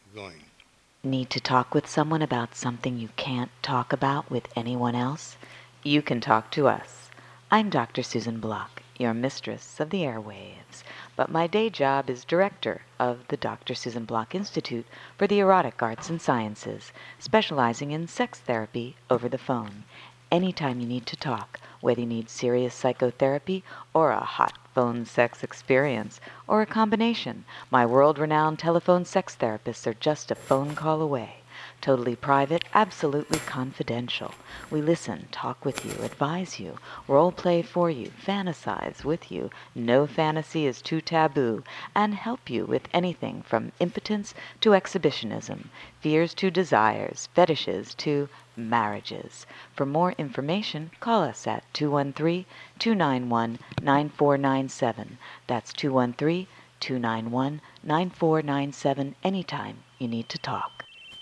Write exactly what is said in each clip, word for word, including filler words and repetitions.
Going. Need to talk with someone about something you can't talk about with anyone else? You can talk to us. I'm Doctor Susan Block, your mistress of the airwaves, but my day job is director of the Doctor Susan Block Institute for the Erotic Arts and Sciences, specializing in sex therapy over the phone. Anytime you need to talk, whether you need serious psychotherapy or a hot phone sex experience, or a combination, my world-renowned telephone sex therapists are just a phone call away. Totally private, absolutely confidential. We listen, talk with you, advise you, role play for you, fantasize with you. No fantasy is too taboo, and help you with anything from impotence to exhibitionism, fears to desires, fetishes to marriages. For more information, call us at two one three, two nine one, nine four nine seven. That's two one three, two nine one, nine four nine seven anytime you need to talk.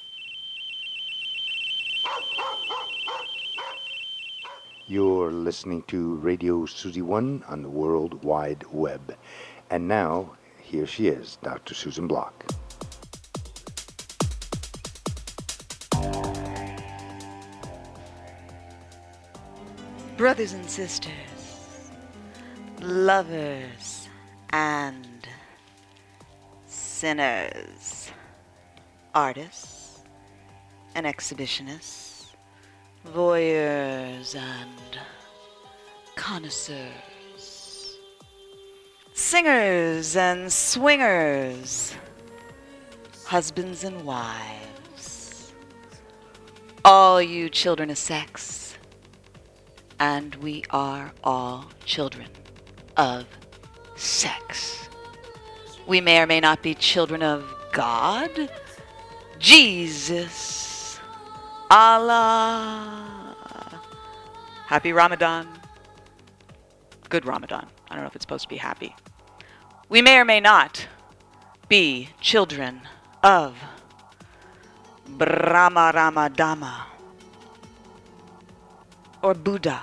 You're listening to Radio Susie One on the World Wide Web. And now, here she is, Doctor Susan Block. Brothers and sisters, lovers and sinners, artists and exhibitionists, voyeurs and connoisseurs, singers and swingers, husbands and wives, all you children of sex. And we are all children of sex. We may or may not be children of God, Jesus, Allah. Happy Ramadan. Good Ramadan. I don't know if it's supposed to be happy. We may or may not be children of Brahma Rama Dhamma, or Buddha,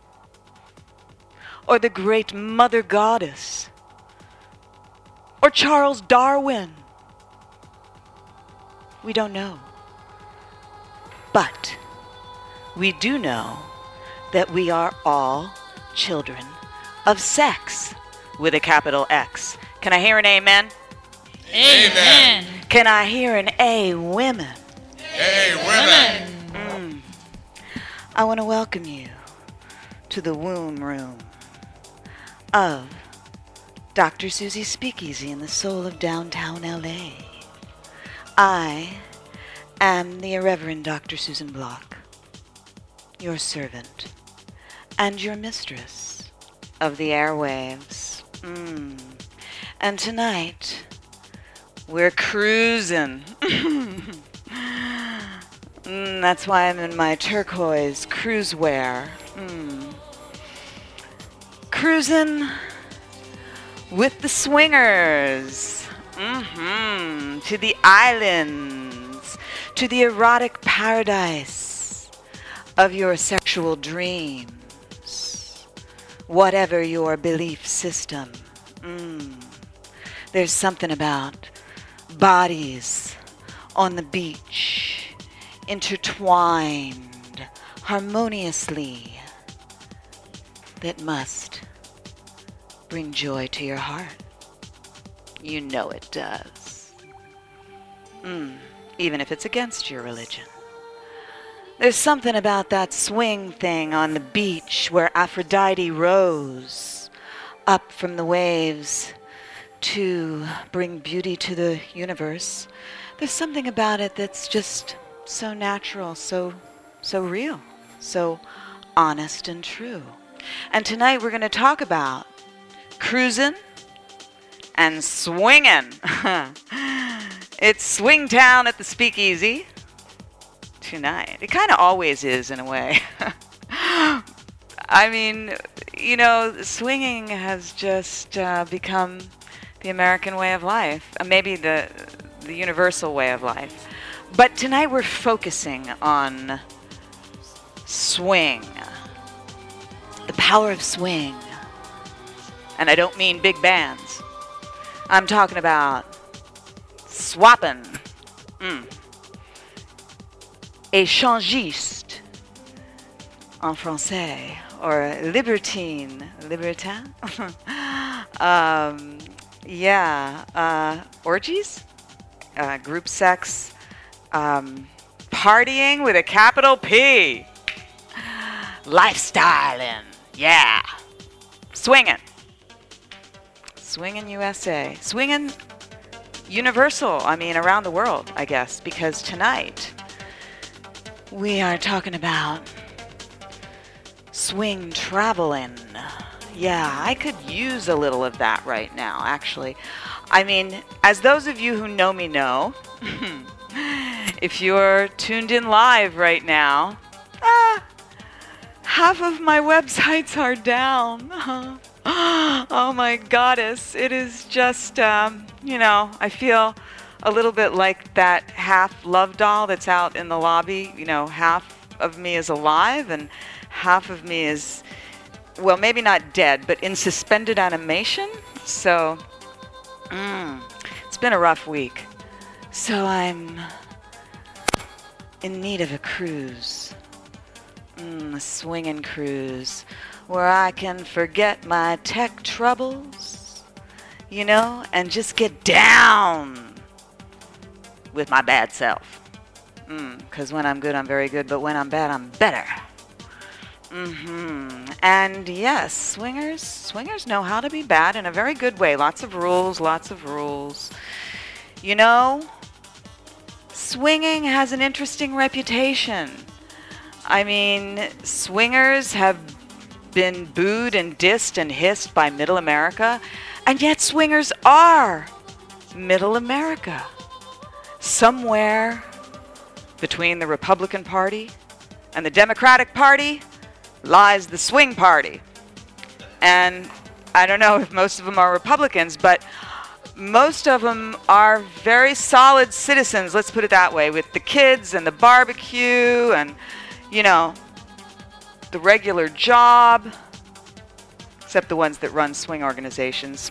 or the great Mother Goddess, or Charles Darwin. We don't know. But we do know that we are all children of sex with a capital X. Can I hear an amen? Amen. Can I hear an A, women? Hey, women. Mm. I want to welcome you to the womb room of Doctor Susie's Speakeasy in the soul of downtown L A. I am the Irreverend Doctor Susan Block, your servant and your mistress of the airwaves. Mm. And tonight, we're cruising. Mm, that's why I'm in my turquoise cruise wear. Mm. Cruising with the swingers. Mm-hmm. To the islands. To the erotic paradise of your sexual dreams. Whatever your belief system. Mm. There's something about bodies on the beach, intertwined harmoniously, that must bring joy to your heart. You know it does. Mm, even if it's against your religion. There's something about that swing thing on the beach where Aphrodite rose up from the waves to bring beauty to the universe. There's something about it that's just so natural, so so real, so honest and true. And tonight we're going to talk about cruising and swinging. It's Swing Town at the Speakeasy tonight. It kind of always is, in a way. I mean, you know, swinging has just uh, become the American way of life, uh, maybe the the universal way of life. But tonight we're focusing on swing, the power of swing. And I don't mean big bands. I'm talking about swapping, Mm. Échangiste en français, or libertine, libertin. um, yeah, uh, orgies, uh, group sex, um, partying with a capital P, lifestyling, yeah, swinging, swinging U S A, swinging universal, I mean around the world, I guess, because tonight we are talking about swing traveling. Yeah, I could use a little of that right now, actually. I mean, as those of you who know me know, if you're tuned in live right now, ah, half of my websites are down. Oh my goddess, it is just, um, you know, I feel a little bit like that half love doll that's out in the lobby. You know, half of me is alive and half of me is, well, maybe not dead, but in suspended animation. So, mm, it's been a rough week. So I'm in need of a cruise, mm, a swinging cruise, where I can forget my tech troubles, you know, and just get down with my bad self. Because mm, when I'm good, I'm very good, but when I'm bad, I'm better. Mm-hmm. And yes, swingers, swingers know how to be bad in a very good way. Lots of rules, lots of rules. You know, swinging has an interesting reputation. I mean, swingers have been booed and dissed and hissed by Middle America, and yet swingers are Middle America. Somewhere between the Republican Party and the Democratic Party lies the swing party. And I don't know if most of them are Republicans, but most of them are very solid citizens, let's put it that way, with the kids and the barbecue and, you know, the regular job, except the ones that run swing organizations.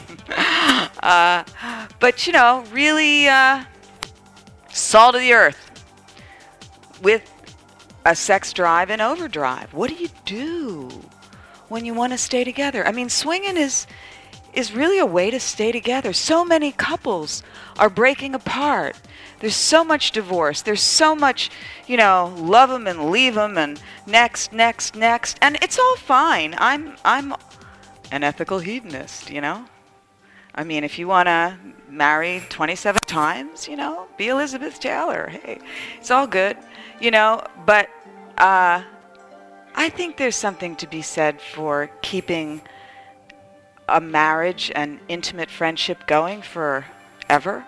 uh, but, you know, really uh, salt of the earth with a sex drive and overdrive. What do you do when you want to stay together? I mean, swinging is is really a way to stay together. So many couples are breaking apart. There's so much divorce. There's so much, you know, love them and leave them and next, next, next. And it's all fine. I'm I'm an ethical hedonist, you know. I mean, if you want to marry twenty-seven times, you know, be Elizabeth Taylor. Hey, it's all good, you know. But uh, I think there's something to be said for keeping a marriage and intimate friendship going forever.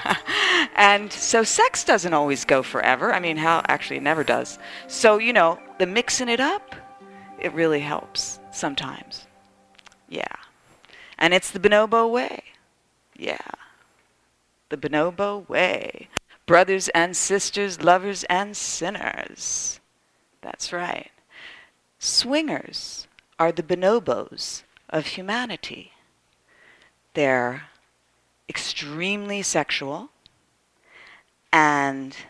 And so sex doesn't always go forever. I mean, how actually it never does. So, you know, the mixing it up, it really helps sometimes. Yeah. And it's the bonobo way. Yeah. The bonobo way. Brothers and sisters, lovers and sinners. That's right. Swingers are the bonobos of humanity. They're extremely sexual and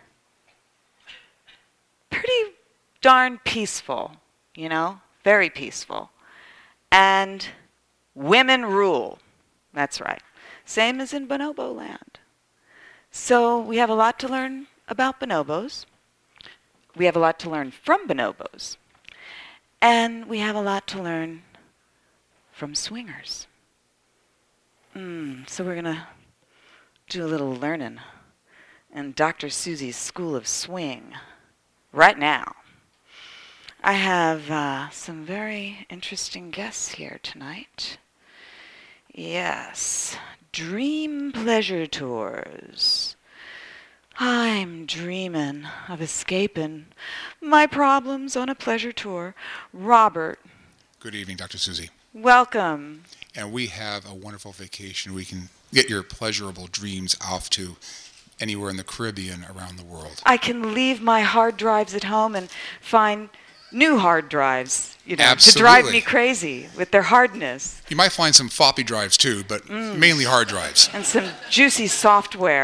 pretty darn peaceful, you know, very peaceful. And women rule. That's right. Same as in bonobo land. So we have a lot to learn about bonobos. We have a lot to learn from bonobos. And we have a lot to learn from swingers. Mm, so we're going to do a little learning in Doctor Susie's School of Swing right now. I have uh, some very interesting guests here tonight. Yes, Dream Pleasure Tours. I'm dreaming of escaping my problems on a pleasure tour. Robert. Good evening, Doctor Susie. Welcome. And we have a wonderful vacation. We can get your pleasurable dreams off to anywhere in the Caribbean, around the world. I can leave my hard drives at home and find new hard drives, you know, Absolutely. to drive me crazy with their hardness. You might find some floppy drives too, but mm. mainly hard drives. And some juicy software.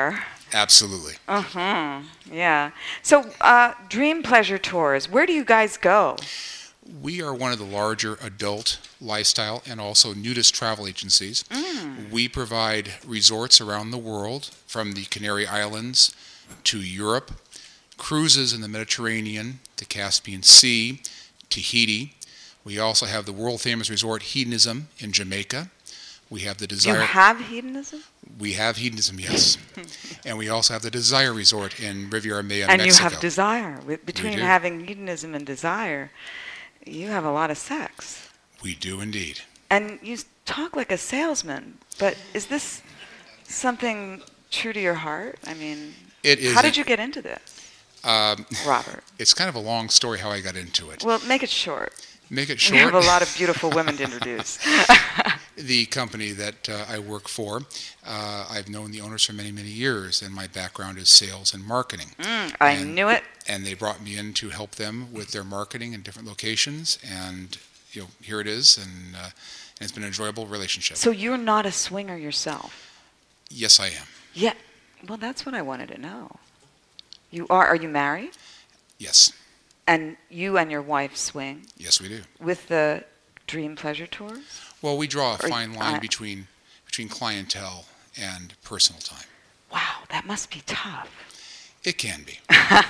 Absolutely. Uh-huh. Yeah. So, uh, Dream Pleasure Tours, where do you guys go? We are one of the larger adult lifestyle and also nudist travel agencies. Mm. We provide resorts around the world, from the Canary Islands to Europe, cruises in the Mediterranean, the Caspian Sea, Tahiti. We also have the world-famous resort Hedonism in Jamaica. We have the Desire. You have hedonism? We have Hedonism, yes. And we also have the Desire Resort in Riviera Maya, And Mexico. you have desire. With- Between do. having hedonism and desire, you have a lot of sex. We do indeed. And you s- talk like a salesman, but is this something true to your heart? I mean, It is. how did you get into this, Um, Robert? it's kind of a long story how I got into it. Well, make it short. Make it We short. have a lot of beautiful women to introduce. The company that uh, I work for, uh, I've known the owners for many, many years, and my background is sales and marketing. Mm, I And- knew it. And they brought me in to help them with their marketing in different locations, and you know, here it is, and, uh, and it's been an enjoyable relationship. So you're not a swinger yourself? Yes, I am. Yeah. Well, that's what I wanted to know. You are. Are you married? Yes, And you and your wife swing yes, we do. with the Dream Pleasure Tours? Well, we draw a Or- fine line I- between between clientele and personal time. Wow, that must be tough. It can be.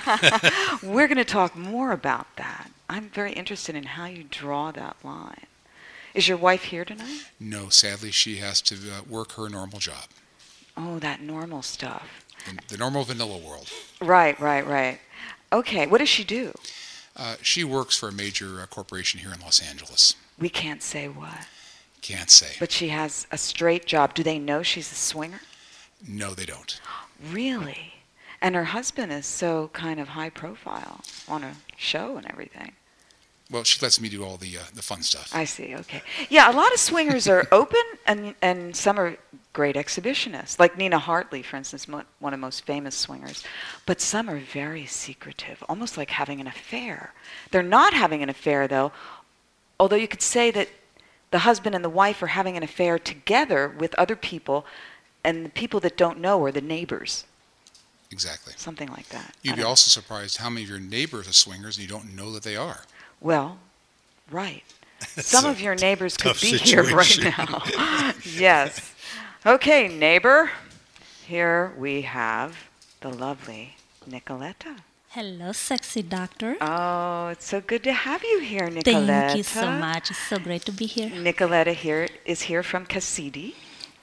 We're going to talk more about that. I'm very interested in how you draw that line. Is your wife here tonight? No, sadly, she has to uh, work her normal job, Oh, that normal stuff. the, the normal vanilla world. Right, right, right. Okay, what does she do? Uh, she works for a major uh, corporation here in Los Angeles. We can't say what. Can't say. But she has a straight job. Do they know she's a swinger? No, they don't. Really? And her husband is so kind of high profile on a show and everything. Well, she lets me do all the uh, the fun stuff. I see, okay. Yeah, a lot of swingers are open, and and some are great exhibitionists, like Nina Hartley, for instance, mo- one of the most famous swingers. But some are very secretive, almost like having an affair. They're not having an affair, though, although you could say that the husband and the wife are having an affair together with other people, and the people that don't know are the neighbors, Exactly. something like that. I You'd be don't- also surprised how many of your neighbors are swingers and you don't know that they are. Well, right. That's Some a of your neighbors could tough be here right situation. now. Yes. Okay, neighbor. Here we have the lovely Nicoletta. Hello, sexy doctor. Oh, it's so good to have you here, Nicoletta. Thank you so much. It's so great to be here. Nicoletta here is here from Cassidy.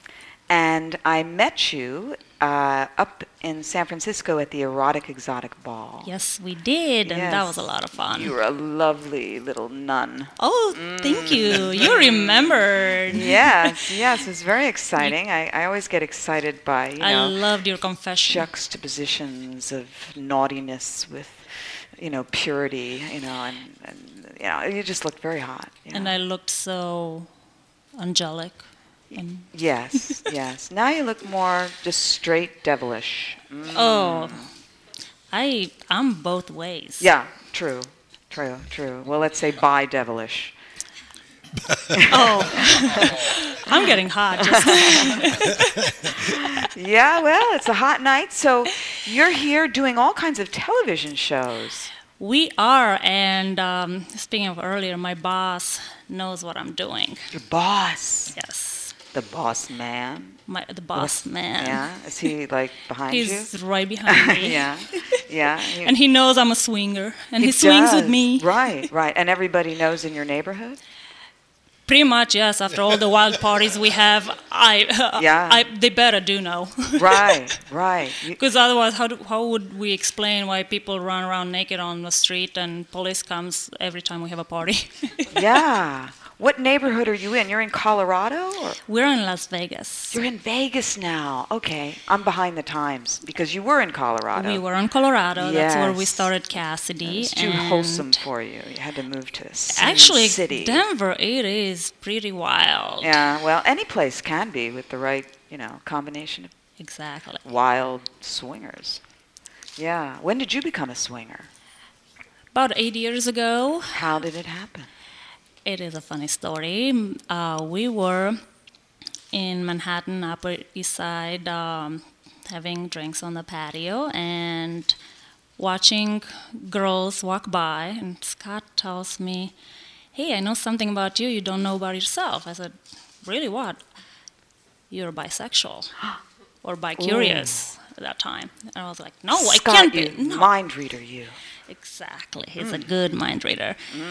And I met you uh, up in San Francisco at the Erotic Exotic Ball. Yes, we did, and that Yes. was a lot of fun. You were a lovely little nun. Oh, thank you. You remembered. Yes, yes, it was very exciting. I, I always get excited by, you I know, loved your confession. juxtapositions of naughtiness with, you know, purity, you know, and, and you know, you just looked very hot. You know? And I looked so angelic. And Yes, yes. Now you look more just straight devilish. Mm. oh, I I'm both ways. Yeah, true, true, true. Well, let's say bi devilish. Oh, I'm getting hot. Just Yeah, well, it's a hot night, so you're here doing all kinds of television shows. we are, and um, speaking of earlier, my boss knows what I'm doing. Your boss, Yes, the boss man. my the boss man. Yeah, is he like behind you? He's right behind me. Yeah, yeah. he- And he knows I'm a swinger, and he, he swings with does. me. Right, right. And everybody knows in your neighborhood? Pretty much, yes. After all the wild parties we have, I, Yeah. I they better do know. Right, right. You- Because otherwise, how do, how would we explain why people run around naked on the street and police comes every time we have a party? yeah. What neighborhood are you in? You're in Colorado? Or? We're in Las Vegas. You're in Vegas now. Okay. I'm behind the times because you were in Colorado. We were in Colorado. That's where we Yes. started Cassidy. It's too and wholesome for you. You had to move to Sin Actually, City. Denver, it is pretty wild. Yeah, well, any place can be with the right, you know, combination of Exactly. wild swingers. Yeah. When did you become a swinger? About eight years ago, How did it happen? it is a funny story. Uh, we were in Manhattan, Upper East Side, um, having drinks on the patio and watching girls walk by, and Scott tells me, "Hey, I know something about you you don't know about yourself." I said, "Really, what?" "You're bisexual or bi-curious at that time." And I was like, "No, I Scott, can't you be." No. mind reader, you. Exactly. He's a good mind reader.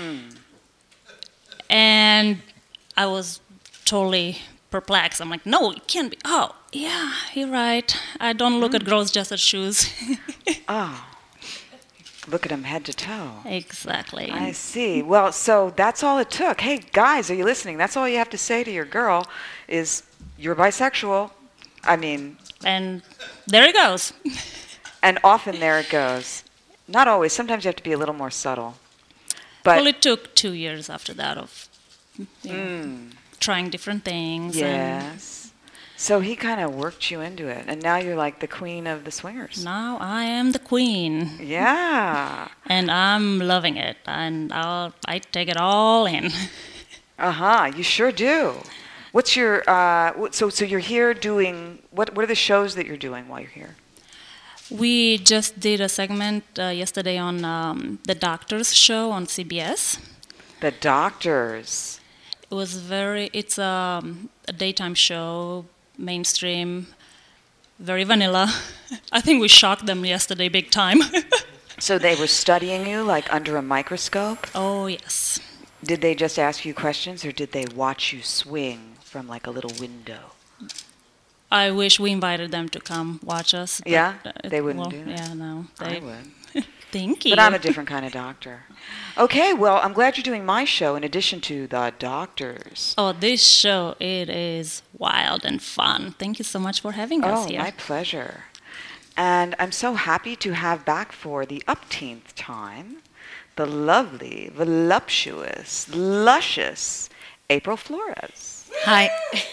And I was totally perplexed. I'm like, "No, it can't be." "Oh, yeah, you're right. I don't look at girls just as shoes." Oh. Look at him head to toe. Exactly. I see. Well, so that's all it took. Hey, guys, are you listening? That's all you have to say to your girl is, "You're bisexual." I mean... And there it goes. And often there it goes. Not always. Sometimes you have to be a little more subtle. But Well, it took two years after that of you know, trying different things. And yes. So he kind of worked you into it. And now you're like the queen of the swingers. now I am the queen. Yeah. And I'm loving it. And I'll, I take it all in. Uh-huh. You sure do. What's your... Uh, what- so, so you're here doing... What, what are the shows that you're doing while you're here? We just did a segment uh, yesterday on um, the Doctors Show on C B S. The Doctors. It was very, it's um, a daytime show, mainstream, very vanilla. I think we shocked them yesterday big time. So they were studying you like under a microscope? Oh, yes. Did they just ask you questions or did they watch you swing from like a little window? I wish we invited them to come watch us. but, Yeah? uh, They wouldn't well, do that? Yeah, no. I They, would. Thank you. But I'm a different kind of doctor. Okay, well, I'm glad you're doing my show in addition to The Doctors. Oh, this show, it is wild and fun. Thank you so much for having us Oh, here. my pleasure. And I'm so happy to have back for the upteenth time the lovely, voluptuous, luscious April Flores. Hi.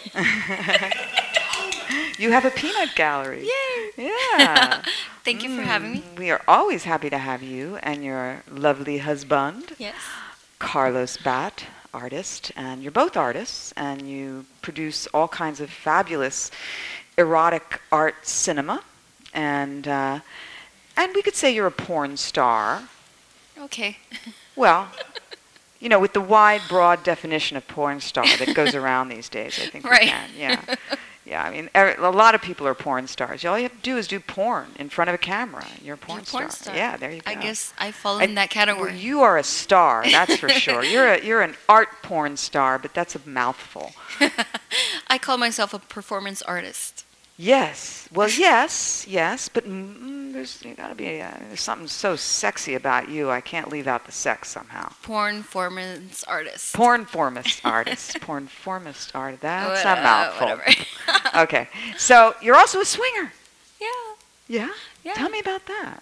You have a peanut gallery. Yay. Yeah. Thank you for having me. We are always happy to have you and your lovely husband, Yes. Carlos Bat, artist. And you're both artists, and you produce all kinds of fabulous erotic art cinema. And, uh, and we could say you're a porn star. Okay. Well, you know, with the wide, broad definition of porn star that goes around these days, I think we Right. can. Yeah. Yeah, I mean, er- a lot of people are porn stars. All you have to do is do porn in front of a camera. You're a porn, You're a porn star. Yeah, there you go. I guess I fall I- in that category. Well, you are a star, that's for sure. You're a, you're an art porn star, but that's a mouthful. I call myself a performance artist. Yes. Well, yes, yes, but mm, there's you gotta be uh, there's something so sexy about you. I can't leave out the sex somehow. Pornformance artist. Pornformist artist. Pornformist artist. That's What- a uh, mouthful. Whatever. Okay. So you're also a swinger. yeah. Yeah? Yeah. Tell me about that.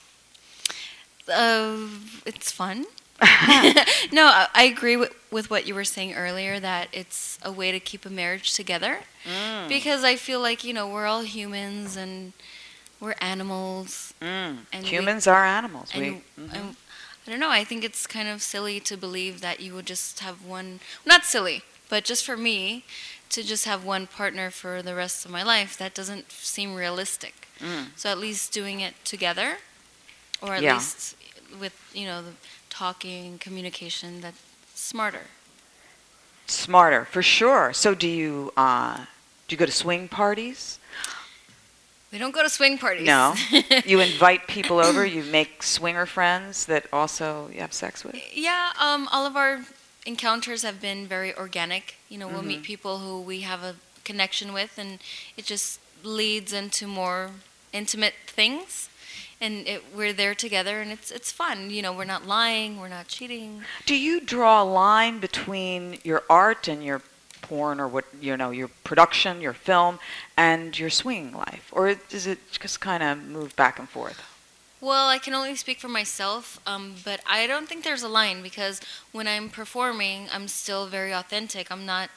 Uh, it's fun. No, I I agree with, with what you were saying earlier, that it's a way to keep a marriage together. Mm. Because I feel like, you know, we're all humans and we're animals. Mm. And we- Humans are animals. And, We, and mhm. I don't know, I think it's kind of silly to believe that you would just have one, not silly, but just for me, to just have one partner for the rest of my life. That doesn't seem realistic. Mm. So at least doing it together, or at Yeah. least with, you know, the talking, communication, that's smarter. Smarter, for sure. So do you uh, do you go to swing parties? We don't go to swing parties. No. You invite people over. You make swinger friends that also you have sex with. Yeah, um, all of our encounters have been very organic. You know, we'll meet Mhm. people who we have a connection with, and it just leads into more intimate things. And it, we're there together, and it's it's fun. You know, we're not lying, we're not cheating. Do you draw a line between your art and your porn, or what you know, your production, your film, and your swinging life, or does it just kind of move back and forth? Well, I can only speak for myself, um, but I don't think there's a line, because when I'm performing, I'm still very authentic. I'm not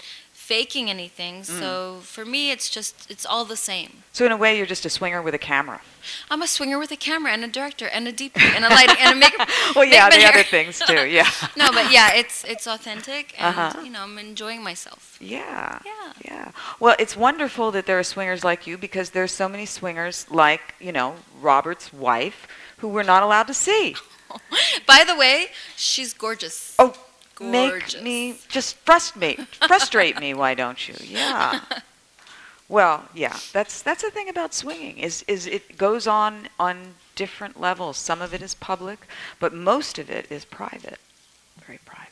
faking anything. So for me, it's just, it's all the same. So in a way, you're just a swinger with a camera. I'm a swinger with a camera and a director and a D P and a lighting and a makeup. Well, yeah, make the my other hair. things too. Yeah. No, but yeah, it's it's authentic, and Uh-huh. you know, I'm enjoying myself. Yeah. Yeah. Yeah. Well, it's wonderful that there are swingers like you, because there's so many swingers like, you know, Robert's wife, who we're not allowed to see. By the way, she's gorgeous. Oh, Gorgeous. make me, just frustrate me, frustrate me, why don't you? Yeah. Well, yeah, that's that's the thing about swinging, is is it goes on on different levels. Some of it is public, but most of it is private, very private.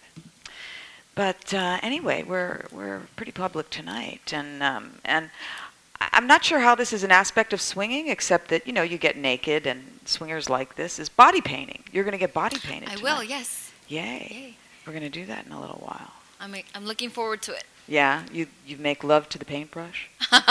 But uh, anyway, we're we're pretty public tonight, and um, and I- I'm not sure how this is an aspect of swinging, except that, you know, you get naked, and swingers like this is body painting. You're going to get body painted. I tonight. will, yes. Yay! Yay. We're going to do that in a little while. I'm I'm looking forward to it. Yeah, you you make love to the paintbrush.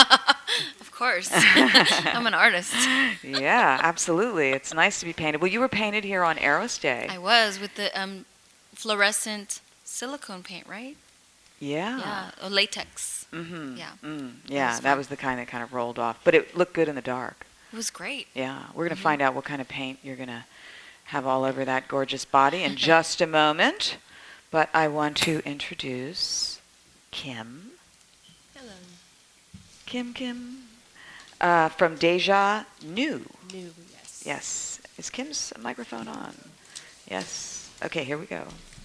Of course. I'm an artist. Yeah, absolutely. It's nice to be painted. Well, you were painted here on Eros Day. I was with the um, fluorescent silicone paint, right? Yeah. Yeah, or latex. Mm-hmm. Yeah. Mm, yeah, was that fun. was the kind that kind of rolled off, but it looked good in the dark. It was great. Yeah, we're going to Mhm. find out what kind of paint you're going to have all over that gorgeous body in just a moment. But I want to introduce Kim. Hello. Kim Kim. Uh, from Deja New. New, yes. Yes. Is Kim's microphone on? Yes. Okay, here we go.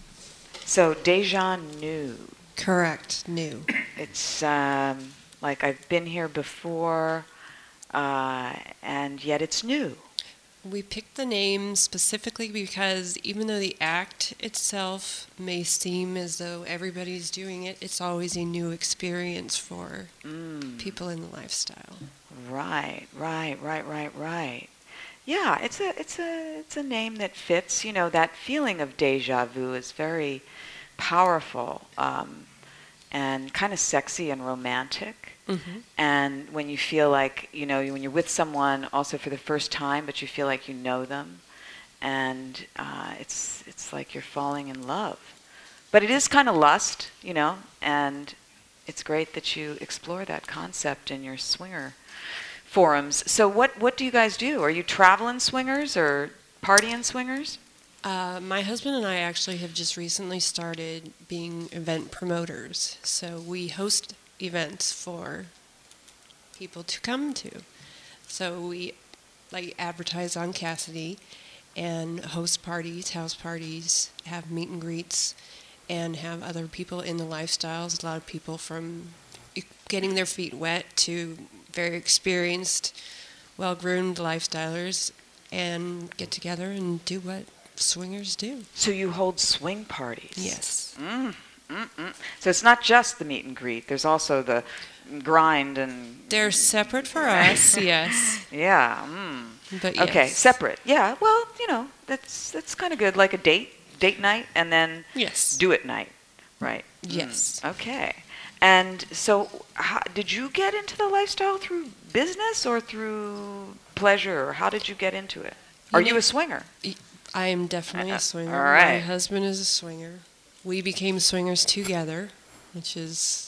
So, Deja New. Correct, new. It's um, like I've been here before, uh, and yet it's new. We picked the name specifically because even though the act itself may seem as though everybody's doing it, it's always a new experience for Mm. people in the lifestyle. Right, right, right, right, right. Yeah, it's a it's a it's a name that fits. You know, that feeling of deja vu is very powerful, um, and kind of sexy and romantic. Mm-hmm. And when you feel like, you know, when you're with someone also for the first time, but you feel like you know them, and uh, it's it's like you're falling in love. But it is kind of lust, you know, and it's great that you explore that concept in your swinger forums. So what what do you guys do? Are you traveling swingers or partying swingers? Uh, my husband and I actually have just recently started being event promoters. So we host events for people to come to. So we like advertise on Cassidy and host parties, house parties, have meet and greets, and have other people in the lifestyles. A lot of people from getting their feet wet to very experienced, well-groomed lifestylers, and get together and do what swingers do. So you hold swing parties? Yes. Mm, mm, mm. So it's not just the meet and greet. There's also the grind and... They're separate for us, yes. Yeah. Mm. But Okay, yes. separate. Yeah, well, you know, that's that's kind of good. Like a date, date night, and then Yes. do it night. Right. Mm. Yes. Okay. And so how, did you get into the lifestyle through business or through pleasure? Or how did you get into it? Are You you know- a swinger? I am definitely Uh, a swinger. all right. My husband is a swinger. We became swingers together, which is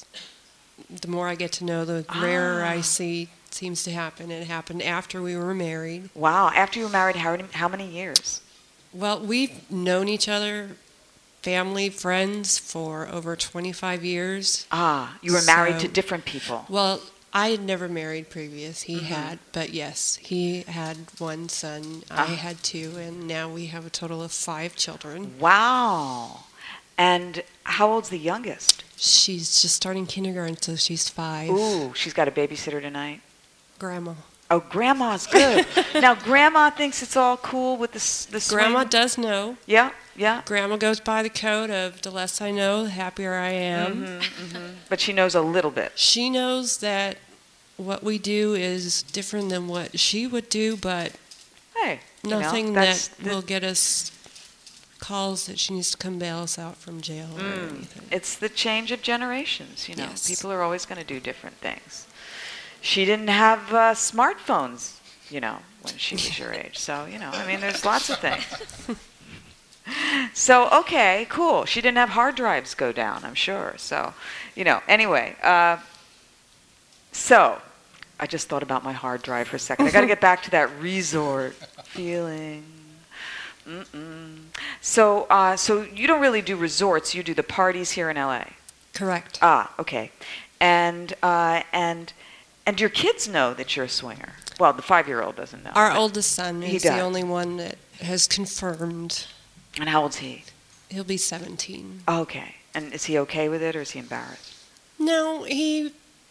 the more I get to know, the rarer I Ah. see seems to happen. It happened after we were married. Wow. After you were married, how, how many years? Well, we've known each other, family, friends, for over twenty-five years. Ah, you were married to So- different people. Well, I had never married previous. He Mhm. had, but yes, he had one son. Ah. I had two, and now we have a total of five children. Wow. And how old's the youngest? She's just starting kindergarten, so she's five. Ooh, she's got a babysitter tonight. Grandma. Oh, Grandma's good. Now, Grandma thinks it's all cool with the s- the swing. Grandma does know. Yeah, yeah. Grandma goes by the code of the less I know, the happier I am. Mhm, mhm. But she knows a little bit. She knows that what we do is different than what she would do, but Hey, you know, nothing that's that the- will get us calls that she needs to come bail us out from jail or Mm. anything. It's the change of generations, you know. Yes. People are always going to do different things. She didn't have uh, smartphones, you know, when she was your age. So, you know, I mean, there's lots of things. So, okay, cool. She didn't have hard drives go down, I'm sure. So, you know, anyway. Uh, so, I just thought about my hard drive for a second. I got to get back to that resort feeling. Mm-mm. So, uh, so you don't really do resorts. You do the parties here in L A. Correct. Ah, okay. And uh, and and your kids know that you're a swinger. Well, the five-year-old doesn't know. Our oldest son He is the does. only one that has confirmed. And how old's he? He'll be seventeen. Okay. And is he okay with it, or is he embarrassed? No, he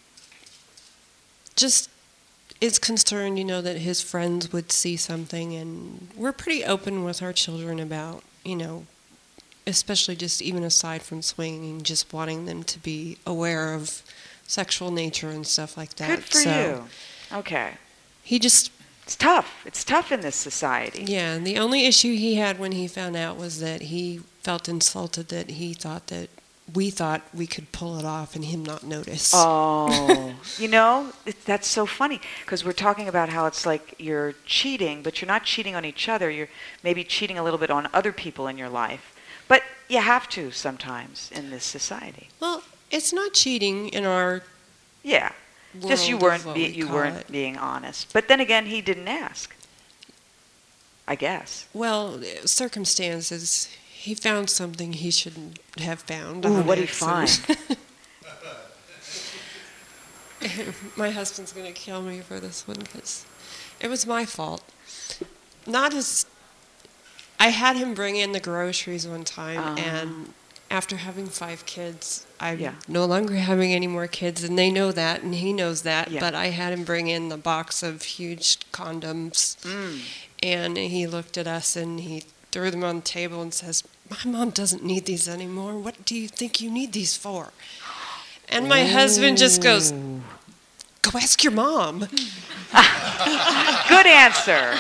just is concerned, you know, that his friends would see something, and we're pretty open with our children about, you know, especially just even aside from swinging, just wanting them to be aware of sexual nature and stuff like that. Good for so you. Okay. He just, It's tough. It's tough in this society. yeah, and the only issue he had when he found out was that he felt insulted that he thought that we thought we could pull it off and him not notice. Oh, you know, it, that's so funny because we're talking about how it's like you're cheating, but you're not cheating on each other. You're maybe cheating a little bit on other people in your life. But you have to sometimes in this society. Well, it's not cheating in our Yeah. Just you world of weren't what be, we you call weren't it. being honest. But then again, he didn't ask. I guess. Well, circumstances. He found something he shouldn't have found. Ooh, on what'd he accident. find? My husband's going to kill me for this one because it was my fault. Not as... I had him bring in the groceries one time, Uh-huh. and after having five kids, I'm Yeah. no longer having any more kids, and they know that, and he knows that, Yeah. but I had him bring in the box of huge condoms, Mm. and he looked at us, and he threw them on the table and says, "My mom doesn't need these anymore. What do you think you need these for?" And my husband just goes, "Go ask your mom." Good answer.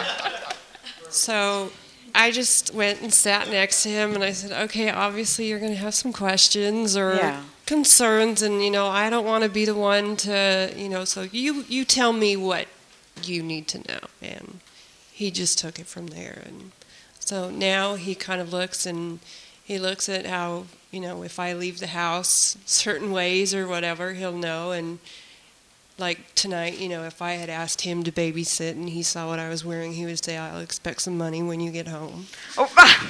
So I just went and sat next to him, and I said, "Okay, obviously you're going to have some questions or Yeah. concerns, and you know I don't want to be the one to, you know. So you you tell me what you need to know." And he just took it from there, and so now he kind of looks and he looks at how, you know, if I leave the house certain ways or whatever, he'll know. And like tonight, you know, if I had asked him to babysit and he saw what I was wearing, he would say, "I'll expect some money when you get home." Oh,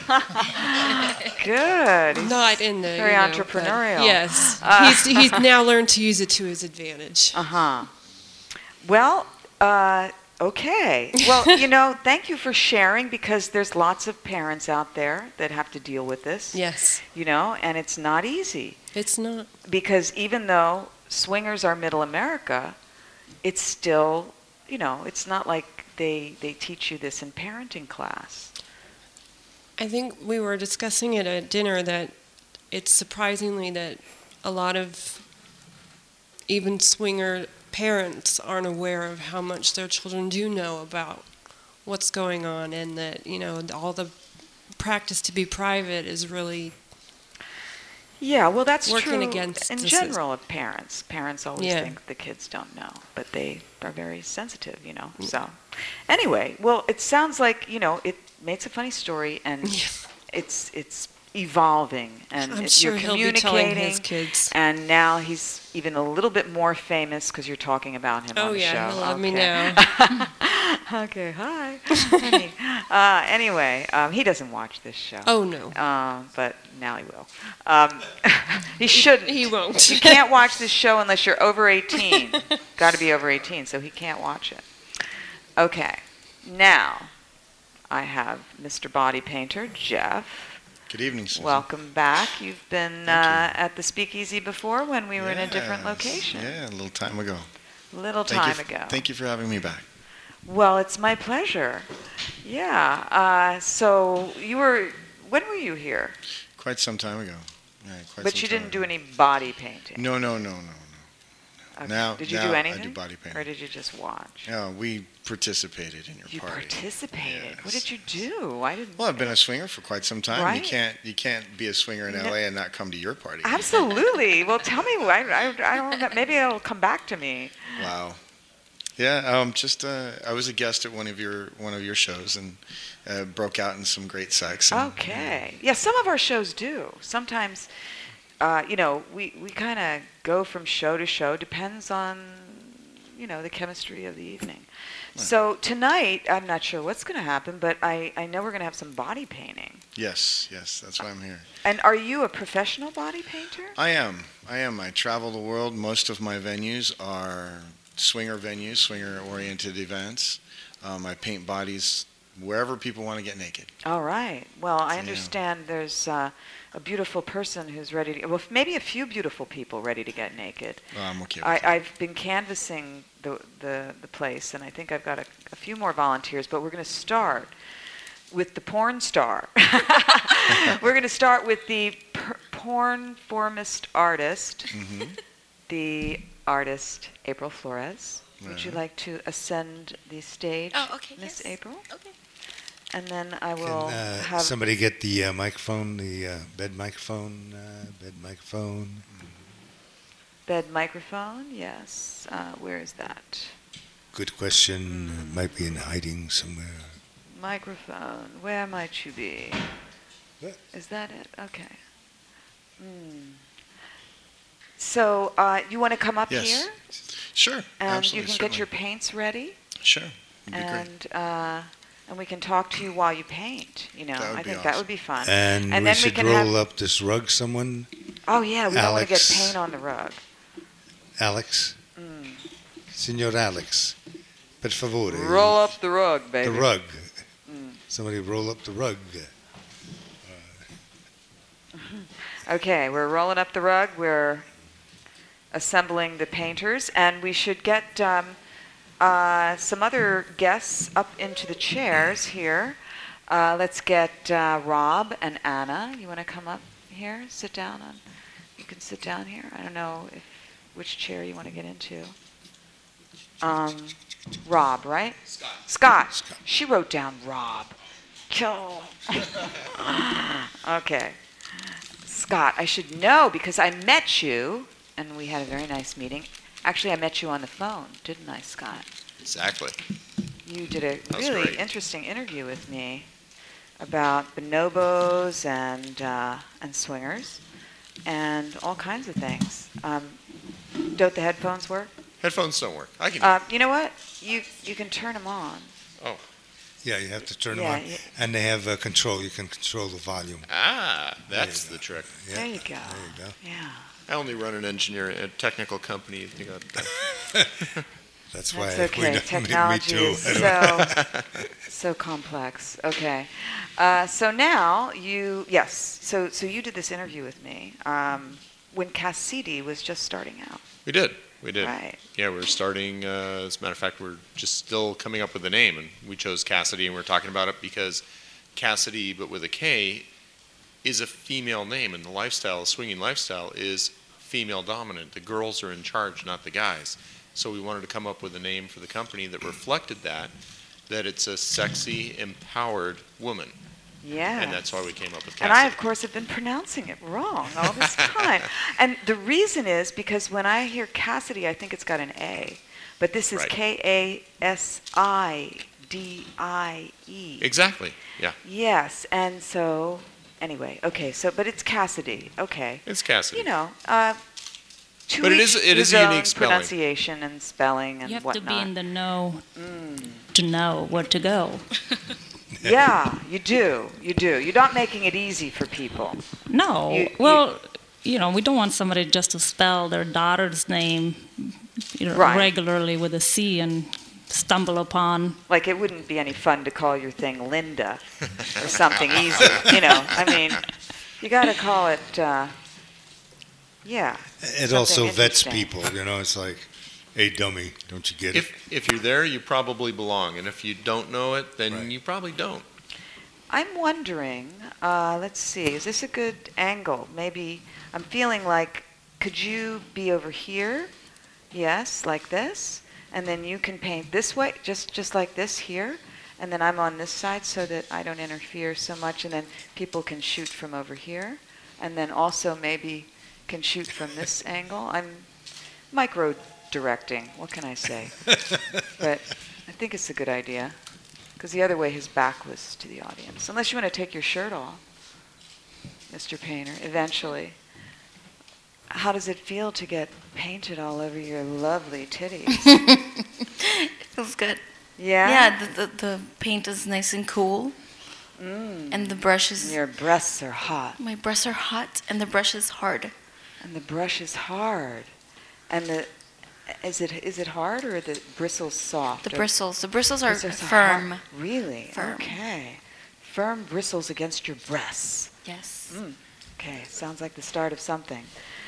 good. He's Not in the very you know, but entrepreneurial. yes, Uh, he's he's now learned to use it to his advantage. Uh huh. Well, uh, okay. Well, you know, thank you for sharing because there's lots of parents out there that have to deal with this. Yes, You know, and it's not easy it's not. because even though swingers are middle America, it's still, you know, it's not like they they teach you this in parenting class. I think we were discussing it at dinner that it's surprisingly that a lot of even swinger parents aren't aware of how much their children do know about what's going on, and that, you know, all the practice to be private is really Yeah, well, that's Working true against in the general of parents. Parents always Yeah. think the kids don't know, but they are very sensitive, you know. So, anyway, well, it sounds like, you know, it makes a funny story, and Yeah. it's it's evolving, and I'm it- sure you're he'll be telling communicating, his kids. and now he's even a little bit more famous because you're talking about him Oh on the yeah, show. he'll love me Okay. now. Okay, hi. Honey. uh, anyway, um, he doesn't watch this show. Oh no, Uh, but now he will. Um, he shouldn't. he won't. You can't watch this show unless you're over eighteen. Got to be over eighteen, so he can't watch it. Okay, now I have Mister Body Painter, Jeff. Good evening, Susan. Welcome back. You've been Thank you. uh, at the Speakeasy before when we were in a different Yes. location. Yeah, a little time ago. Little Thank time you f- ago. Thank you for having me back. Well, it's my pleasure. Yeah. Uh, so you were. When were you here? Quite some time ago. Yeah, quite But some you time didn't do ago. any body painting. No, no, no, no, no. Okay. Now- did you now do I anything? do body painting. Or did you just watch? Yeah, we participated in your You party. participated. What Yes. did you do? I didn't. Well, I've been a swinger for quite some time. Right. You can't you can't be a swinger in No. L A and not come to your party. Absolutely. Well, tell me. I, I, I don't know. Maybe it'll come back to me. Wow. Yeah, um, just uh, I was a guest at one of your one of your shows and uh, broke out in some great sex. And, Okay. Yeah, some of our shows do. Sometimes, uh, you know, we, we kind of go from show to show. Depends on, you know, the chemistry of the evening. Right. So tonight, I'm not sure what's going to happen, but I, I know we're going to have some body painting. Yes, yes, that's why I'm here. And are you a professional body painter? I am. I am. I travel the world. Most of my venues are swinger venues, swinger-oriented events. Um, I paint bodies wherever people want to get naked. All right. Well, I Yeah. understand there's uh, a beautiful person who's ready to, well, maybe a few beautiful people ready to get naked. Well, I'm okay with I, that. I've been canvassing the, the, the place, and I think I've got a, a few more volunteers, but we're going to start with the porn star. We're going to start with the per- porn formist artist, Mm-hmm. the artist April Flores. Would you Right. like to ascend the stage, Oh, okay. Miss yes. April? Okay. And then I Can will uh, have somebody get the uh, microphone, the uh, bed microphone, uh, bed microphone? bed microphone. Yes. Uh, where is that? Good question. It might be in hiding somewhere. Microphone. Where might you be? What? Is that it? Okay. Hmm. So uh, you want to come up Yes. here, Sure. and absolutely, you can certainly. get your paints ready, Sure. It'd be great. and uh, and we can talk to you while you paint. You know, That would I be think that awesome. would be fun. And, And we then we should can roll have- up this rug, someone. Oh yeah, we don't want to get Alex. paint on the rug. Alex? Mm. Signor Alex, per favore. Roll up the rug, baby. the rug. Mm. Somebody roll up the rug. Okay, we're rolling up the rug. We're assembling the painters, and we should get um, uh, some other guests up into the chairs here. Uh, let's get uh, Rob and Anna. You want to come up here? Sit down on. You can sit down here. I don't know if which chair you want to get into. Um, Rob, right? Scott. Scott. Scott. She wrote down Rob. Kill. Okay. Scott, I should know because I met you, and we had a very nice meeting. Actually, I met you on the phone, didn't I, Scott? Exactly. You did a That was really great. interesting interview with me about bonobos and uh, and swingers and all kinds of things. Um, don't the headphones work? Headphones don't work. I can. Uh, you know what? You you can turn them on. oh. Yeah, you have to turn Yeah, them on. yeah. And they have uh, control. You can control the volume. Ah, that's There you the trick. Yeah, There you go. There you go. Yeah. I only run an engineer, a technical company. You got that. That's why That's we okay. don't- Technology me too. is so so complex. Okay, uh, so now you yes. So so you did this interview with me um, when Cassidy was just starting out. We did. We did. Right. Yeah, we're starting. Uh, as a matter of fact, we're just still coming up with a name, and we chose Cassidy, and we're talking about it because Cassidy, but with a K, is a female name, and the lifestyle, the swinging lifestyle, is female dominant. The girls are in charge, not the guys. So we wanted to come up with a name for the company that reflected that, that it's a sexy, empowered woman. Yeah. And that's why we came up with Cassidy. And I, of course, have been pronouncing it wrong all this time. And the reason is because when I hear Cassidy, I think it's got an A. But this is Right. K A S I D I E. Exactly. Yeah. Yes. And so, anyway, okay. So, but it's Cassidy. Okay. It's Cassidy. You know, uh, to But it each is- it is his a own unique spelling. pronunciation and spelling and You have whatnot. to be in the know Mm. to know where to go. Yeah, you do. You do. You're not making it easy for people. No. You- well, you know, we don't want somebody just to spell their daughter's name you know, Right. regularly with a C and stumble upon. Like it wouldn't be any fun to call your thing Linda or something easy. You know, I mean, you got to call it. Uh, yeah. It also something vets interesting. people. You know, it's like, hey, dummy, don't you get it? If if you're there, you probably belong, and if you don't know it, then Right. you probably don't. I'm wondering. Uh, let's see. Is this a good angle? Maybe I'm feeling like. Could you be over here? Yes, like this, and then you can paint this way, just just like this here, and then I'm on this side so that I don't interfere so much, and then people can shoot from over here, and then also maybe can shoot from this angle. I'm micro directing. What can I say? But I think it's a good idea. Because the other way, his back was to the audience. Unless you want to take your shirt off, Mister Painter, eventually. How does it feel to get painted all over your lovely titties? It feels good. Yeah? Yeah, the, the, the paint is nice and cool. Mm. And the brush is... Your breasts are hot. My breasts are hot, and the brush is hard. And the brush is hard. And the... Is it is it hard or are the bristles soft? The Or- bristles. The bristles are bristles firm. hard? Really? Firm. Okay. Firm bristles against your breasts. Yes. Mm. Okay, sounds like the start of something.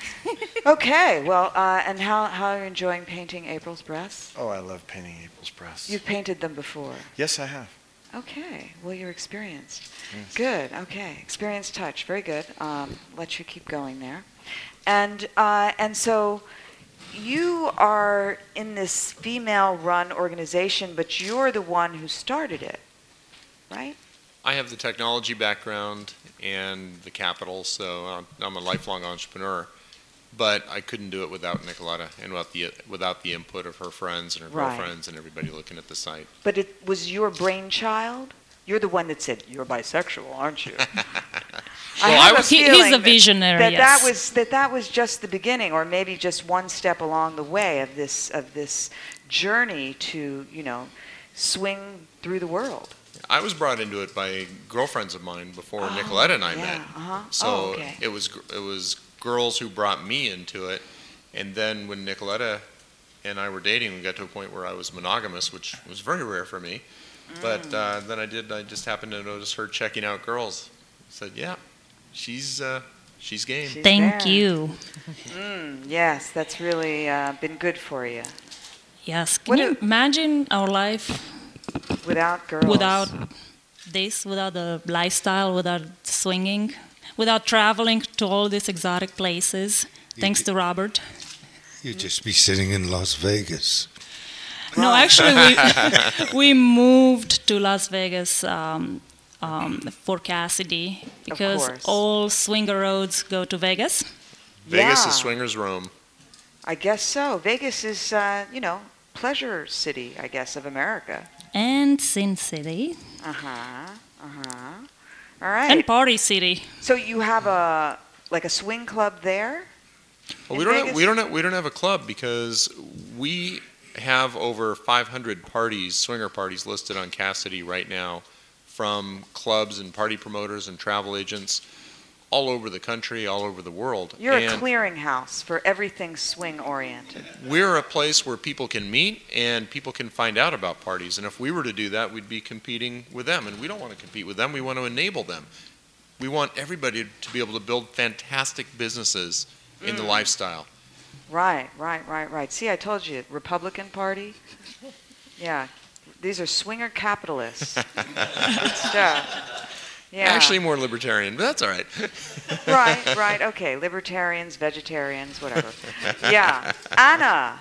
Okay, well, uh, and how, how are you enjoying painting April's breasts? Oh, I love painting April's breasts. You've painted them before. Yes, I have. Okay, well, you're experienced. Yes. Good, okay. Experienced touch, very good. Um, let you keep going there. And, uh, and so you are in this female-run organization, but you're the one who started it, right? I have the technology background and the capital, so I'm, I'm a lifelong entrepreneur. But I couldn't do it without Nicoletta and without the without the input of her friends and her Right. girlfriends and everybody looking at the site. But it was your brainchild? You're the one that said, you're bisexual, aren't you? I Well, have I a was- He- he's feeling a visionary, That, yes. that, was, that that was just the beginning, or maybe just one step along the way of this, of this journey to, you know, swing through the world. I was brought into it by girlfriends of mine before Oh, Nicoletta and I yeah, met. uh-huh. So Oh, okay. it was gr- it was girls who brought me into it, and then when Nicoletta and I were dating, we got to a point where I was monogamous, which was very rare for me. But Mm. uh, then I did. I just happened to notice her checking out girls. I said, "Yeah, she's uh, she's game." She's Thank there. you. Mm, yes, that's really uh, been good for you. Yes. Can What you do- imagine our life Without girls. without this, without the lifestyle, without swinging, without traveling to all these exotic places? Thanks to Robert. You'd just be sitting in Las Vegas. No, actually, we, we moved to Las Vegas um, um, for Cassidy because course. all swinger roads go to Vegas. Vegas Yeah. is swingers Rome. I guess so. Vegas is, uh, you know, pleasure city, I guess, of America. And Sin City. Uh-huh, uh-huh. All right. And Party City. So you have a, like a swing club there? Well, In we don't have, Vegas? we don't have, we don't have a club because we have over five hundred parties, swinger parties, listed on Cassidy right now, from clubs and party promoters and travel agents all over the country, all over the world. You're a and clearinghouse for everything swing-oriented. we're a place where people can meet and people can find out about parties. And if we were to do that, we'd be competing with them. And we don't want to compete with them. We want to enable them. We want everybody to be able to build fantastic businesses in the Mm. lifestyle. Right, right, right, right. See, I told you, Republican Party. Yeah, these are swinger capitalists. Good stuff. Yeah. Actually, more libertarian, but that's all right. Right, right. Okay, libertarians, vegetarians, whatever. Yeah, Anna.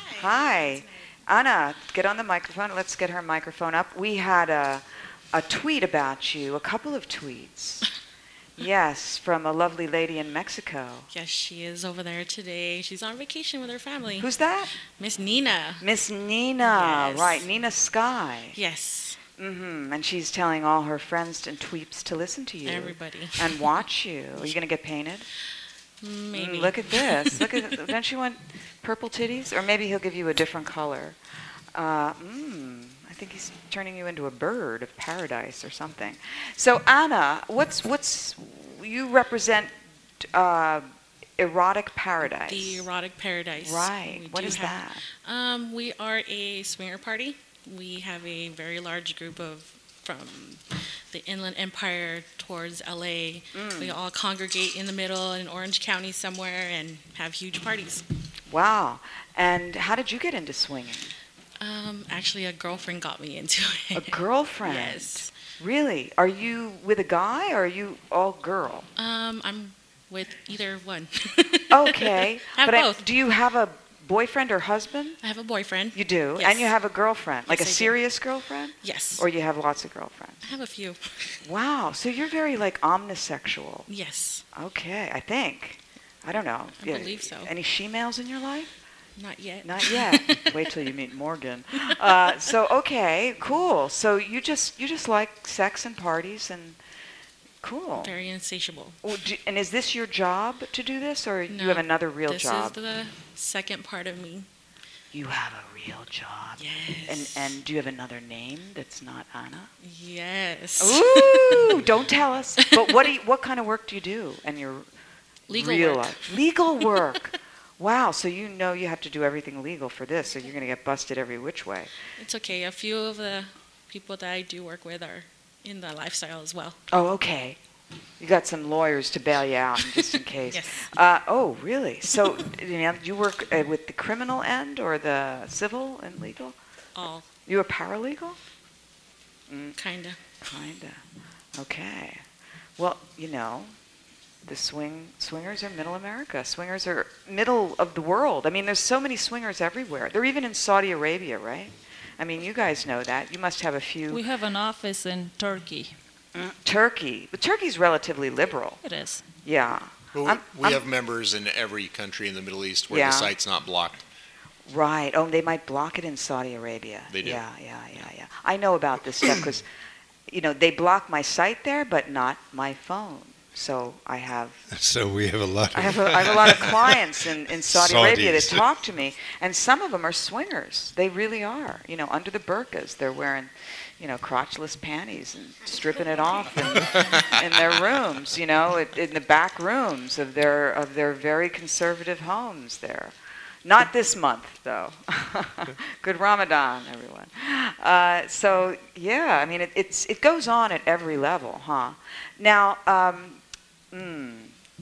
Hi, Anna. Get on the microphone. Let's get her microphone up. We had a a tweet about you, a couple of tweets. Yes, from a lovely lady in Mexico. Yes, she is over there today. She's on vacation with her family. Who's that? Miss Nina. Miss Nina, Yes. right? Nina Sky. Yes. Mm-hmm. And she's telling all her friends and tweeps to listen to you. Everybody. And watch you. Are you going to get painted? Maybe. Mm, look at this. Look at. Don't you want purple titties? Or maybe he'll give you a different color. Uh, mm, I think he's turning you into a bird of paradise or something. So Anna, what's what's you represent? Uh, Erotic Paradise. The Erotic Paradise. Right. We What do is have- Um, we are a swinger party. We have a very large group of from the Inland Empire towards L A. Mm. We all congregate in the middle in Orange County somewhere and have huge parties. Wow. And how did you get into swinging? Um, actually, a girlfriend got me into it. A girlfriend? Yes. Really? Are you with a guy or are you all girl? Um, I'm with either one. Okay. I have but I- both. do you have a boyfriend or husband? I have a boyfriend. You do? Yes. And you have a girlfriend? Like Yes, a I do. serious girlfriend? Yes. Or you have lots of girlfriends? I have a few. Wow. So you're very like omnisexual. Yes. Okay, I think. I don't know. I believe so. Any she-males in your life? Not yet. Not yet. Wait till you meet Morgan. Uh, so okay, cool. So you just you just like sex and parties and cool. Very insatiable. Well, do, and is this your job to do this, or No, you have another real this job? This is the second part of me. You have a real job. Yes. And and do you have another name that's not Anna? Yes. Ooh, don't tell us. But what do you, what kind of work do you do? And your Legal real work. life? Legal work. Wow. So you know you have to do everything legal for this, so you're going to get busted every which way. It's okay. A few of the people that I do work with are in the lifestyle as well. Oh, okay. You got some lawyers to bail you out just in case. Yes. Uh, oh, really? So you know, you work uh, with the criminal end or the civil and legal? All. You a paralegal? Mm. Kinda. Kinda. Okay. Well, you know, the swing swingers are middle America. Swingers are middle of the world. I mean, there's so many swingers everywhere. They're even in Saudi Arabia, right? I mean, you guys know that. You must have a few. We have an office in Turkey. Mm, Turkey. But Turkey's relatively liberal. It is. Yeah. But we, I'm- we I'm- have members in every country in the Middle East where Yeah. the site's not blocked. Right. Oh, they might block it in Saudi Arabia. They do. Yeah, yeah, yeah, yeah. I know about this stuff because, you know, they block my site there, but not my phone. So I have So we have a lot of I have a, I have a lot of clients in, in Saudi Arabia that Saudis. talk to me, and some of them are swingers. They really are. You know, under the burqas, they're wearing, you know, crotchless panties and stripping it off in, in their rooms. You know, in, in the back rooms of their of their very conservative homes there. Not this month, though. Good Ramadan, everyone. Uh, so yeah, I mean, it, it's it goes on at every level, huh? Now. Um, Mm.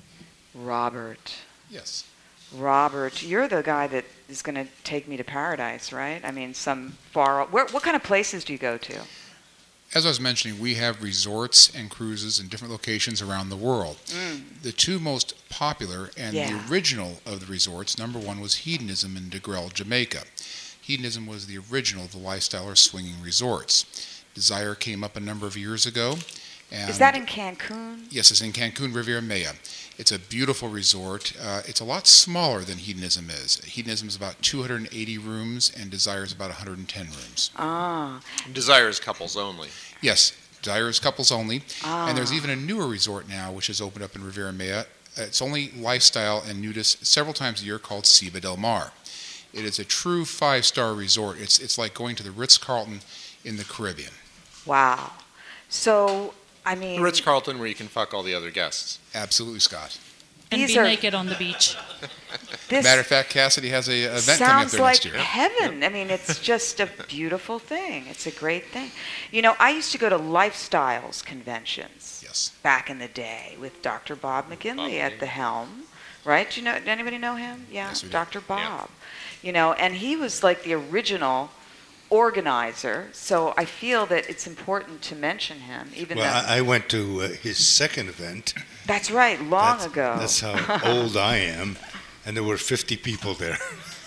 Robert. Yes. Robert, you're the guy that is going to take me to paradise, right? I mean, some far. Where, what kind of places do you go to? As I was mentioning, we have resorts and cruises in different locations around the world. Mm. The two most popular and Yeah. the original of the resorts, number one was Hedonism in Negril, Jamaica. Hedonism was the original of the lifestyle or swinging resorts. Desire came up a number of years ago. And Is that in Cancun? Yes, it's in Cancun, Riviera Maya. It's a beautiful resort. Uh, it's a lot smaller than Hedonism is. Hedonism is about two hundred eighty rooms, and Desire is about one hundred ten rooms. Ah. Desire is couples only. Yes, Desire is couples only. Ah. And there's even a newer resort now, which has opened up in Riviera Maya. It's only lifestyle and nudist several times a year, called Ciba del Mar. It is a true five-star resort. It's it's like going to the Ritz-Carlton in the Caribbean. Wow. So, I mean, Ritz Carlton, where you can fuck all the other guests. Absolutely, Scott. And These be are- naked on the beach. this Matter of fact, Cassidy has a event coming up sounds there like next year. heaven. I mean, it's just a beautiful thing. It's a great thing. You know, I used to go to lifestyles conventions. Yes. Back in the day with Doctor Bob McGinley at the helm, right? Do you know? Did anybody know him? Yeah, Yes, we do. Doctor Bob. Yeah. You know, and he was like the original organizer. So I feel that it's important to mention him, even Well, though I, I went to uh, his second event. that's right, long that's, ago. That's how old I am, and there were fifty people there.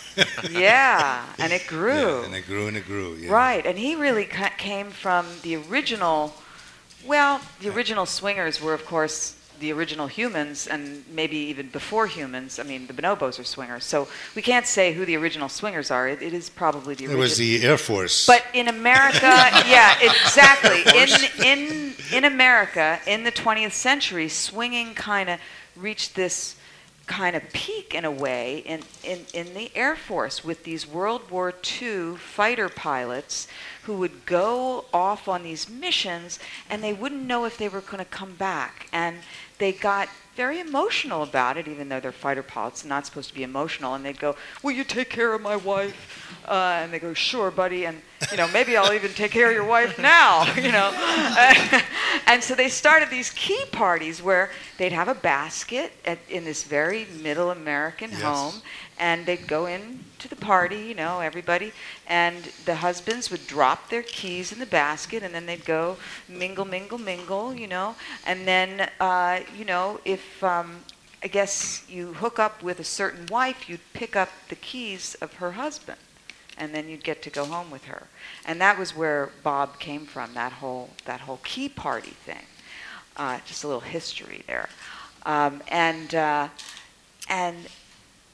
Yeah, and it grew. Yeah, and it grew and it grew. Yeah. Right, and he really ca- came from the original. Well, the original swingers were, of course, the original humans, and maybe even before humans. I mean, the bonobos are swingers, so we can't say who the original swingers are. It, it is probably the It original. was the Air Force. But in America, yeah, exactly. In in in America, in the twentieth century, swinging kind of reached this kind of peak in a way in, in, in the Air Force with these World War Two fighter pilots who would go off on these missions and they wouldn't know if they were going to come back. And they got very emotional about it, even though they're fighter pilots, not supposed to be emotional. And they'd go, "Will you take care of my wife?" Uh, and they go, "Sure, buddy." And you know, maybe I'll even take care of your wife now. You know, and so they started these key parties where they'd have a basket at, in this very middle American Yes. home, and they'd go in to the party, you know, everybody, and the husbands would drop their keys in the basket, and then they'd go mingle, mingle, mingle, you know, and then, uh, you know, if um, I guess you hook up with a certain wife, you'd pick up the keys of her husband, and then you'd get to go home with her, and that was where Bob came from, that whole that whole key party thing. Uh, just a little history there, um, and uh, and.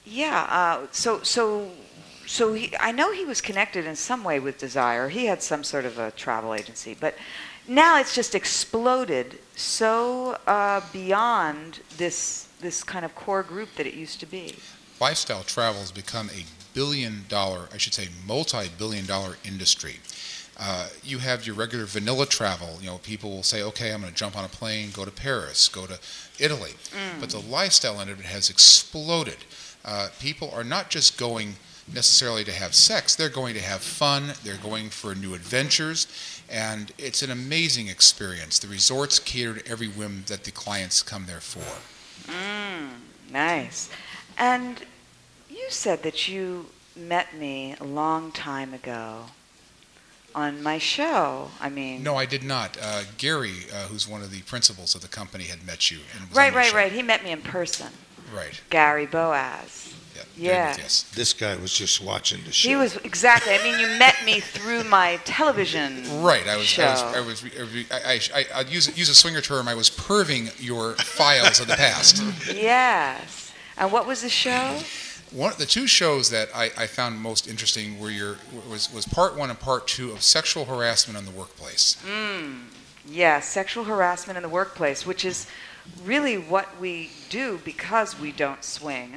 yeah. Uh, so so so he, I know he was connected in some way with Desire. He had some sort of a travel agency, but now it's just exploded so uh, beyond this this kind of core group that it used to be. Lifestyle travel has become a billion dollar, I should say multi-billion dollar industry. Uh, you have your regular vanilla travel. You know, people will say, okay, I'm going to jump on a plane, go to Paris, go to Italy. Mm. But the lifestyle end of it has exploded. Uh, people are not just going necessarily to have sex. They're going to have fun. They're going for new adventures. And it's an amazing experience. The resorts cater to every whim that the clients come there for. Mm, nice. And you said that you met me a long time ago on my show. I mean... No, I did not. Uh, Gary, uh, who's one of the principals of the company, had met you. And was right, on your right, show. right. He met me in person. Right. Gary Boaz. Yeah. Yeah. Yes. This guy was just watching the show. He was, exactly. I mean, you met me through my television Right. I was. show. I was. I was. I. I, I I'd use use a swinger term. I was perving your files of the past. Yes. And what was the show? One the two shows that I, I found most interesting were your was was part one and part two of sexual harassment in the workplace. Mm. Yeah, sexual harassment in the workplace, which is really what we do because we don't swing.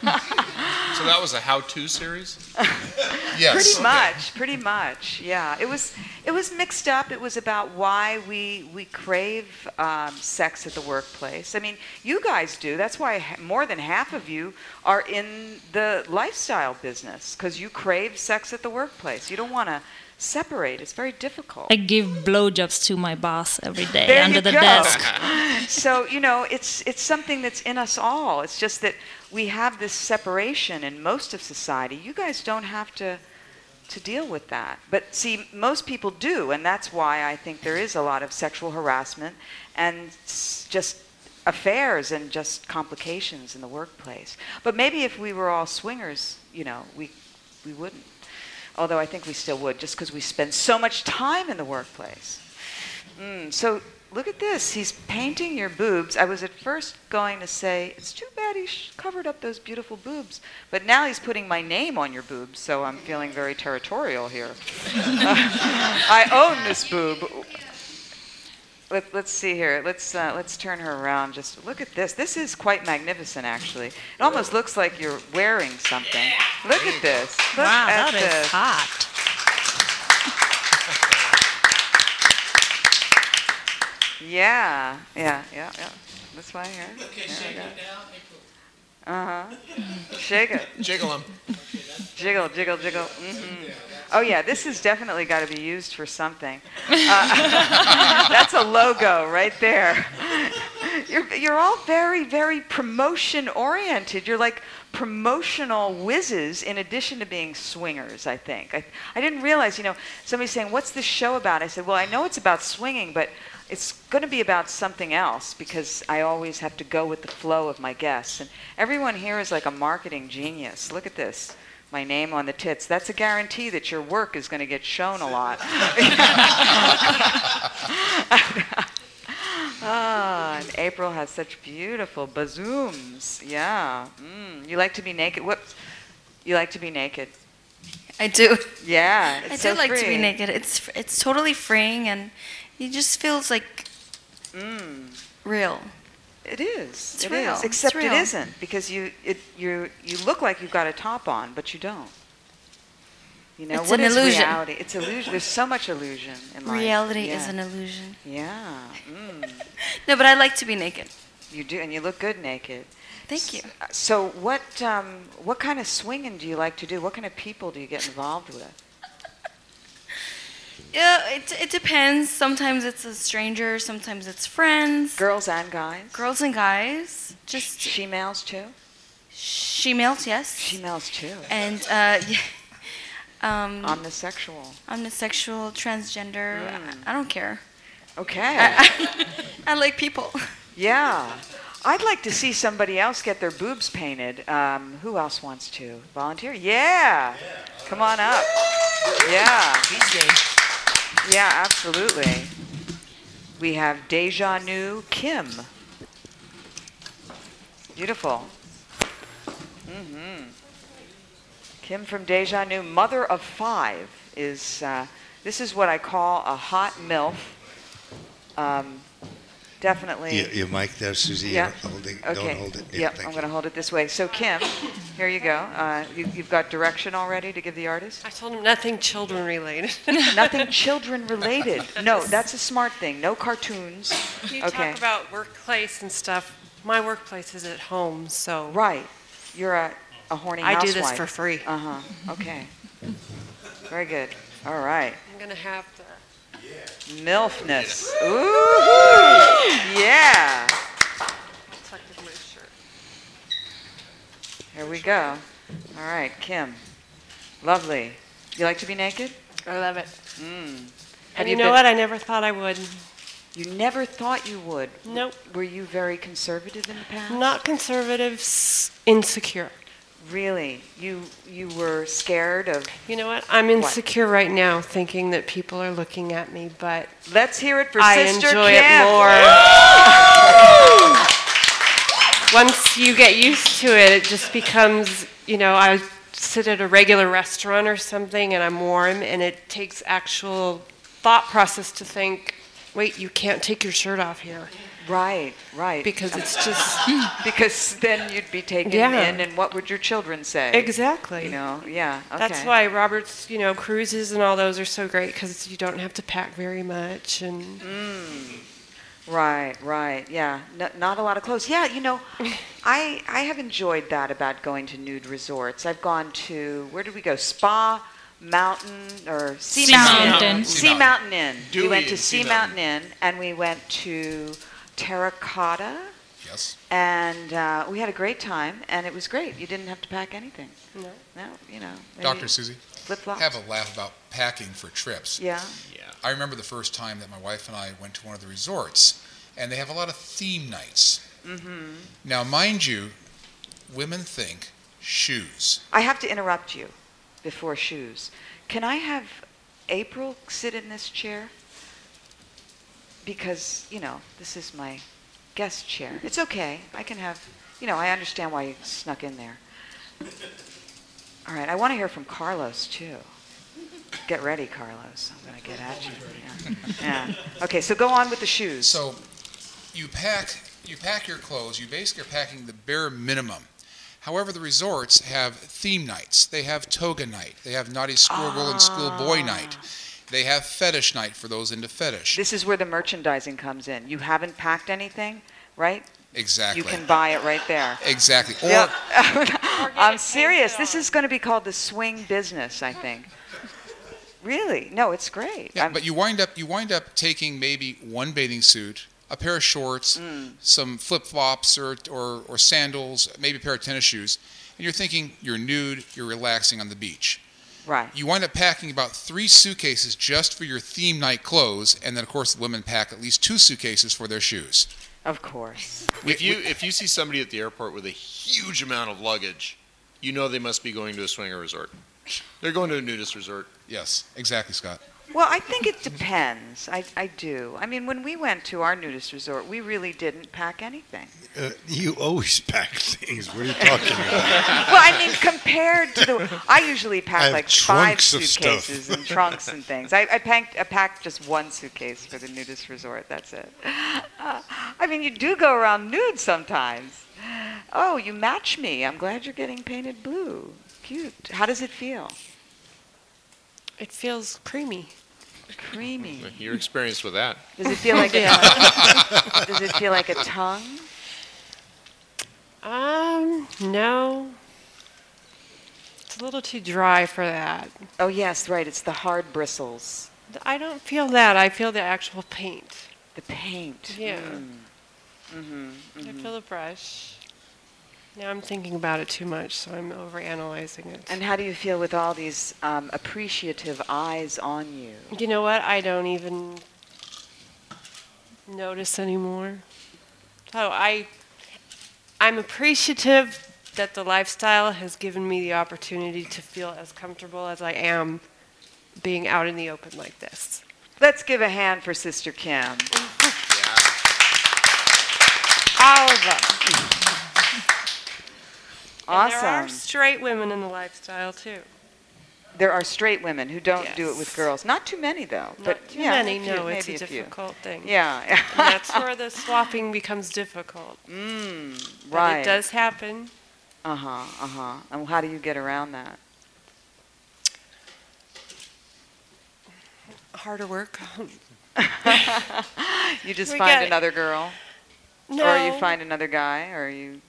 So that was a how-to series? Yes. Pretty Okay. much, pretty much. Yeah, it was it was mixed up. It was about why we we crave um, sex at the workplace. I mean, you guys do. That's why ha- more than half of you are in the lifestyle business because you crave sex at the workplace. You don't want to separate. It's very difficult. I give blowjobs to my boss every day There under you the go. desk. So, you know, it's it's something that's in us all. It's just that we have this separation in most of society. You guys don't have to to deal with that. But see, most people do, and that's why I think there is a lot of sexual harassment and s- just affairs and just complications in the workplace. But maybe if we were all swingers, you know, we we wouldn't. Although I think we still would, just because we spend so much time in the workplace. Mm, so look at this. He's painting your boobs. I was at first going to say, it's too bad he sh- covered up those beautiful boobs. But now he's putting my name on your boobs, so I'm feeling very territorial here. I own this boob. Let, let's see here. Let's uh, let's turn her around. Just look at this. This is quite magnificent, actually. It almost looks like you're wearing something. Look at this. Look Wow, at that is this. hot. Yeah, yeah, yeah, yeah. This way here. Uh huh. Shake it. Jiggle them. Jiggle, jiggle, jiggle. Mm-hmm. Oh yeah, this has definitely got to be used for something. Uh, that's a logo right there. You're you're all very very promotion oriented. You're like promotional whizzes in addition to being swingers. I think. I I didn't realize. You know, somebody's saying, "What's this show about?" I said, "Well, I know it's about swinging, but it's going to be about something else because I always have to go with the flow of my guests." And everyone here is like a marketing genius. Look at this. My name on the tits. That's a guarantee that your work is going to get shown a lot. Ah, and April has such beautiful bazooms. Yeah. Mm. You like to be naked? Whoops. You like to be naked? I do. Yeah. It's I so do like to be free. naked. It's it's totally freeing and it just feels like Mm. real. It is. It's It real. is. It's Except it real. isn't because you it you you look like you've got a top on, but you don't. You know It's what an is illusion. reality? It's illusion. There's so much illusion in life. Reality Yeah. is an illusion. Yeah. Mm. No, but I like to be naked. You do, and you look good naked. Thank you. S- So what um, what kind of swinging do you like to do? What kind of people do you get involved with? Yeah, it it depends. Sometimes it's a stranger, sometimes it's friends. Girls and guys. Girls and guys. Just She-males too. she-males, yes. She-males too. And uh, yeah, um, Omnisexual. omnisexual, transgender. Mm. I, I don't care. Okay. I, I, I like people. Yeah. I'd like to see somebody else get their boobs painted. Um, who else wants to volunteer? Yeah. Come on up. Yeah. Yeah, absolutely. We have Deja Nu Kim. Beautiful. Mm-hmm. Kim from Deja Nu, mother of five, is, uh, this is what I call a hot MILF. Um, definitely. Your, your mic there, Susie. Yeah. You're holding, Okay. Don't hold it. Yeah, Yep, thank I'm you. going to hold it this way. So Kim, here you go. Uh, you, you've got direction already to give the artist? I told him nothing children related. Nothing children related. No, that's a smart thing. No cartoons. You Okay. talk about workplace and stuff. My workplace is at home, so. Right. You're a, a horny I housewife. do this for free. Uh-huh. Okay. Very good. All right. I'm going to have to. MILFness. Ooh. Yeah. Tuck in my shirt. Here we go. All right, Kim. Lovely. You like to be naked? I love it. Mm. And you know what? I never thought I would. You never thought you would? Nope. Were you very conservative in the past? Not conservative, s- insecure. Really? You you were scared of... You know what? I'm insecure right now, thinking that people are looking at me, but let's hear it for I Sister enjoy Kim. it more. Once you get used to it, it just becomes, you know, I sit at a regular restaurant or something and I'm warm, and it takes actual thought process to think, wait, you can't take your shirt off here. Right, right. Because it's just... because then you'd be taken Yeah. in, and what would your children say? Exactly. You know, yeah, okay. That's why Robert's, you know, cruises and all those are so great, because you don't have to pack very much. And Mm. Right, right, yeah. N- not a lot of clothes. Yeah, you know, I I have enjoyed that about going to nude resorts. I've gone to, where did we go? Spa Mountain, or Sea, Sea Mountain, Mountain. Inn. Sea Sea Mountain. Mountain Inn. Dewey we went to and Sea Sea Mountain Inn, and we went to Terracotta. Yes. And uh, we had a great time, and it was great. You didn't have to pack anything. No. No, you know. maybe Doctor Susie, flip-flops. have a laugh about packing for trips. Yeah. Yeah. I remember the first time that my wife and I went to one of the resorts, and they have a lot of theme nights. Mm-hmm. Now, mind you, women think shoes. I have to interrupt you before shoes. Can I have April sit in this chair? Because, you know, this is my guest chair. It's okay. I can have, you know, I understand why you snuck in there. All right, I want to hear from Carlos, too. Get ready, Carlos. I'm going to get at you. Yeah. yeah. Okay, so go on with the shoes. So you pack you pack your clothes. You basically are packing the bare minimum. However, the resorts have theme nights. They have toga night. They have naughty schoolgirl and schoolboy night. They have fetish night for those into fetish. This is where the merchandising comes in. You haven't packed anything, right? Exactly. You can buy it right there. Exactly. Or Yep. I'm serious. This is going to be called the swing business, I think. Really? No, it's great. yeah, I'm- but you wind up you wind up taking maybe one bathing suit, a pair of shorts, Mm. some flip flops or, or or sandals, maybe a pair of tennis shoes, and you're thinking you're nude, you're relaxing on the beach. Right. You wind up packing about three suitcases just for your theme night clothes, and then of course the women pack at least two suitcases for their shoes. Of course. If you if you see somebody at the airport with a huge amount of luggage, you know they must be going to a swinger resort. They're going to a nudist resort. Yes, exactly, Scott. Well, I think it depends. I, I do. I mean, when we went to our nudist resort, we really didn't pack anything. Uh, you always pack things. What are you talking about? Well, I mean, compared to the, I usually I pack have like five trunks of stuff. suitcases and trunks and things. I, I packed, I packed just one suitcase for the nudist resort. That's it. Uh, I mean, you do go around nude sometimes. Oh, you match me. I'm glad you're getting painted blue. Cute. How does it feel? it feels creamy. Creamy. You're experienced with that. Does it feel like a Does it feel like a tongue? Um, no. It's a little too dry for that. Oh yes, right. It's the hard bristles. I don't feel that. I feel the actual paint. The paint. Yeah. Mm. Mm-hmm, I mm-hmm. feel the brush. Now I'm thinking about it too much, so I'm overanalyzing it. And how do you feel with all these um, appreciative eyes on you? You know what? I don't even notice anymore. So I, I'm appreciative that the lifestyle has given me the opportunity to feel as comfortable as I am being out in the open like this. Let's give a hand for Sister Kim. All of them. And there are Awesome. straight women in the lifestyle too. There are straight women who don't do it with Yes. girls. Not too many, though. Not but too yeah, many, a few, no, it's a maybe few. difficult thing. Yeah. And that's where the swapping becomes difficult. Mm, But right. it does happen. Uh-huh, uh-huh. And how do you get around that? Harder work. You just We find got- another girl? No. Or you find another guy? Or you...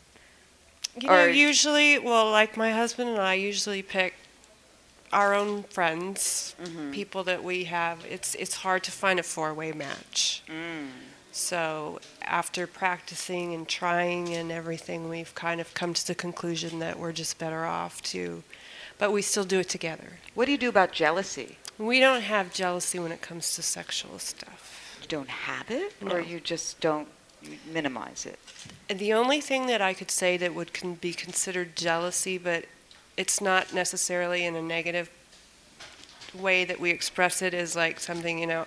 You know, or- usually, well, like my husband and I usually pick our own friends, Mhm. people that we have. It's it's hard to find a four-way match. Mm. So after practicing and trying and everything, we've kind of come to the conclusion that we're just better off to, but we still do it together. What do you do about jealousy? We don't have jealousy when it comes to sexual stuff. You don't have it? No. Or you just don't you minimize it? And the only thing that I could say that would can be considered jealousy, but it's not necessarily in a negative way that we express it, is like something, you know,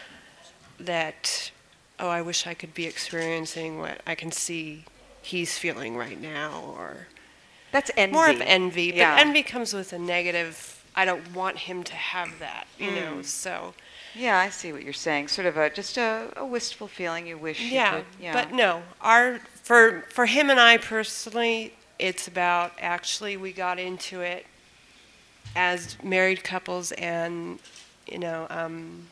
that, oh, I wish I could be experiencing what I can see he's feeling right now, or That's envy. more of envy. But Yeah. envy comes with a negative, I don't want him to have that, you know, Mm. so. Yeah, I see what you're saying. Sort of a just a, a wistful feeling you wish Yeah, you could. Yeah, but no, our for for him and I personally, it's about actually we got into it as married couples, and you know, um,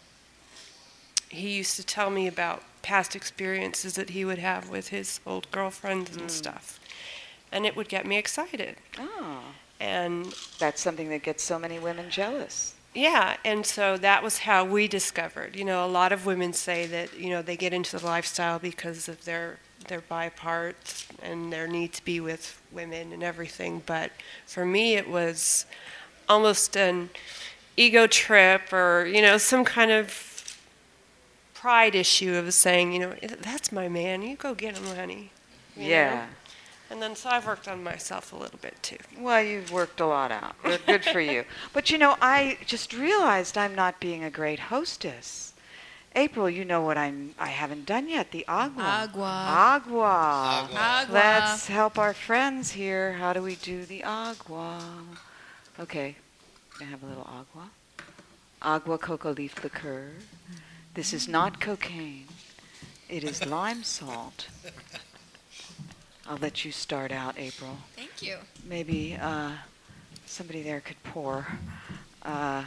he used to tell me about past experiences that he would have with his old girlfriends and Mm. stuff, and it would get me excited. Oh. And that's something that gets so many women jealous. Yeah, and so that was how we discovered. You know, a lot of women say that, you know, they get into the lifestyle because of their their bi parts and their need to be with women and everything. But for me, it was almost an ego trip, or, you know, some kind of pride issue of saying, you know, that's my man, you go get him, honey. You Yeah. know? And then so I've worked on myself a little bit too. Well, you've worked a lot out. Good good for you. But you know, I just realized I'm not being a great hostess. April, you know what I'm I haven't done yet, the agua. Agua. Agua. Agua. Let's help our friends here. How do we do the agua? Okay. Can I have a little agua? Agua cocoa leaf liqueur. This is not cocaine. It is lime salt. I'll let you start out, April. Thank you. Maybe uh, somebody there could pour. Uh,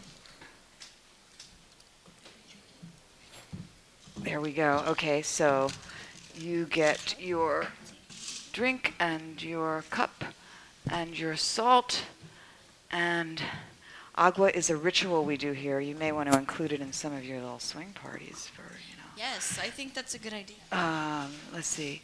there we go. Okay, so you get your drink and your cup and your salt, and agua is a ritual we do here. You may want to include it in some of your little swing parties for, you know. Yes, I think that's a good idea. Um, let's see.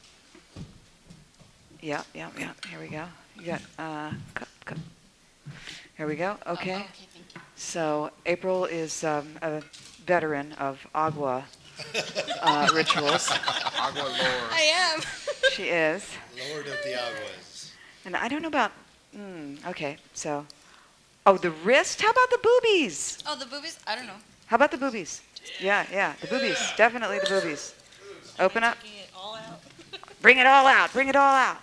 Yeah, yeah, yeah. Here we go. You got uh, cup, cup. Here we go. Okay. okay, thank you. So April is um, a veteran of agua uh, rituals. Agua Lord. I am. She is. Lord of the Aguas. And I don't know about. Mm, okay, so. Oh, the wrist. How about the boobies? Oh, the boobies? I don't know. How about the boobies? Yeah, yeah, the boobies. Definitely the boobies. Open up. Bring it all out. Bring it all out.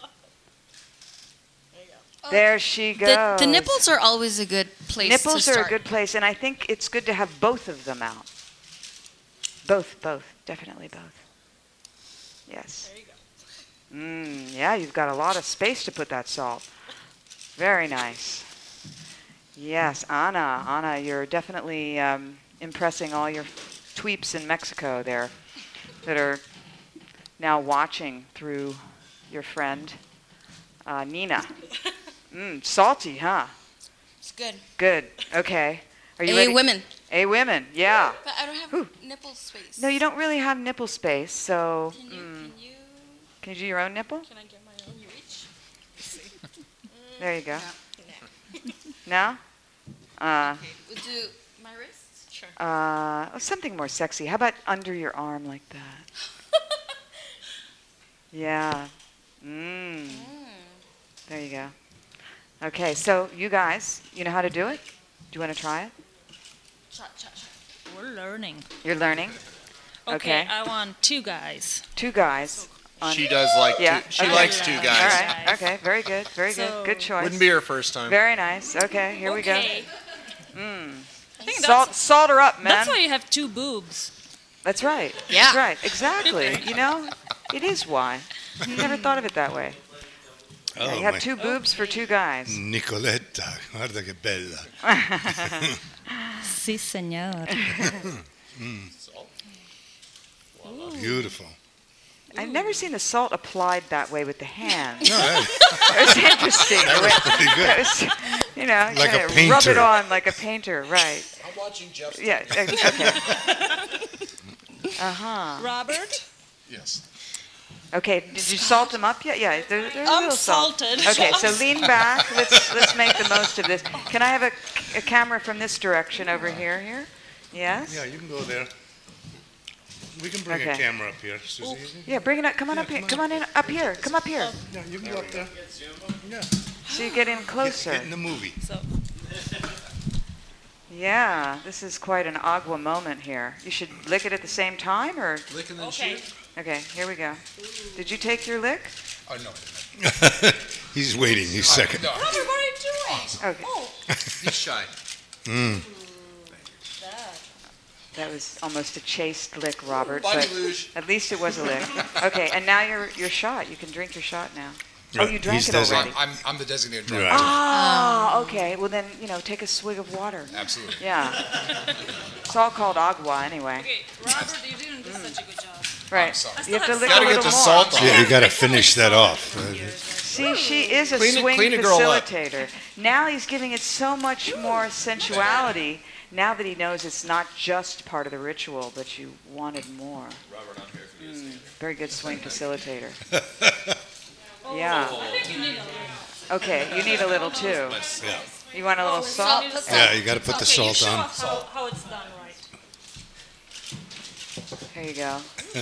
There she goes. The, the nipples are always a good place Nipples to are start. a good place, and I think it's good to have both of them out. Both, both, definitely both. Yes. There you go. Mm, yeah, you've got a lot of space to put that salt. Very nice. Yes, Anna, Anna, you're definitely um, impressing all your tweeps in Mexico there that are now watching through your friend uh, Nina. Mm, salty, huh? It's good. Good. Okay. Are you A ready? women. A women. Yeah. But I don't have Whew. nipple space. No, you don't really have nipple space, so. Can you, mm. can you, Can you do your own nipple? can I get my own reach? There you go. No? Uh, We'll do my wrist? Sure. uh, oh, something more sexy. How about under your arm like that? Yeah. Mm. There you go. Okay, so you guys, you know how to do it? Do you want to try it? Shot, shot, shot. We're learning. You're learning? Okay, Okay. I want two guys. Two guys. On- She does like yeah. two. She okay. likes two guys. All right. Okay. Very good. Very So- good. Good choice. Wouldn't be her first time. Very nice. Okay. Here Okay. we go. Mm. I think Salt, that's, salt her up, man. that's why you have two boobs. That's right. Yeah. That's right. Exactly. You know, it is why. You never thought of it that way. Oh, you have my- two boobs for two guys. Nicoletta, guarda che bella. Si, señor. Mm. Beautiful. I've never seen the salt applied that way with the hands. No, that, It was interesting. that was pretty good. It was, you know, Like a kinda rub it painter. on like a painter, right? I'm watching Jeff. Yeah. Okay. Uh huh. Robert? Yes. Okay. Did you salt them up yet? Yeah. They're, they're a I'm little salt. salted. Okay. So lean back. Let's let's make the most of this. Can I have a, a camera from this direction over here? Here. Yes. yeah, you can go there. We can bring a Okay. camera up here, Susie. Yeah. Bring it up. Come on Yeah, up here. come Come on on in. Up here. Come up here. Yeah, you can go up there. Yeah. So you get in Get, closer. get in the movie. So, Yeah, this is quite an agua moment here. You should lick it at the same time, or Lick and then okay. shoot. okay, here we go. Did you take your lick? Oh no. I didn't. He's waiting. He's second. No. Robert, what are you doing? Okay, He's shy. Mm. that was almost a chaste lick, Robert, Body but luge. at least it was a lick. Okay, and now you're you're shot. You can drink your shot now. Oh, Right, you drank he's it design- already. I'm, I'm the designated driver. Right. Ah, okay. Well then, you know, take a swig of water. Absolutely. Yeah. It's all called agua anyway. Okay, Robert, you didn't do such a good job. Right. sorry. You have to lick a Gotta little get the more. salt off. Yeah, you got to finish that off. See, she is a Clean it- swing clean a girl up. facilitator. Now he's giving it so much more sensuality. Now that he knows it's not just part of the ritual, but you wanted more. Robert, I'm here for you. Mm, very good swing facilitator. Yeah. Okay, you need a little too. Yeah. You want a little salt? Yeah, you got to put the Okay, you salt show on. us how, how it's done right. There you go.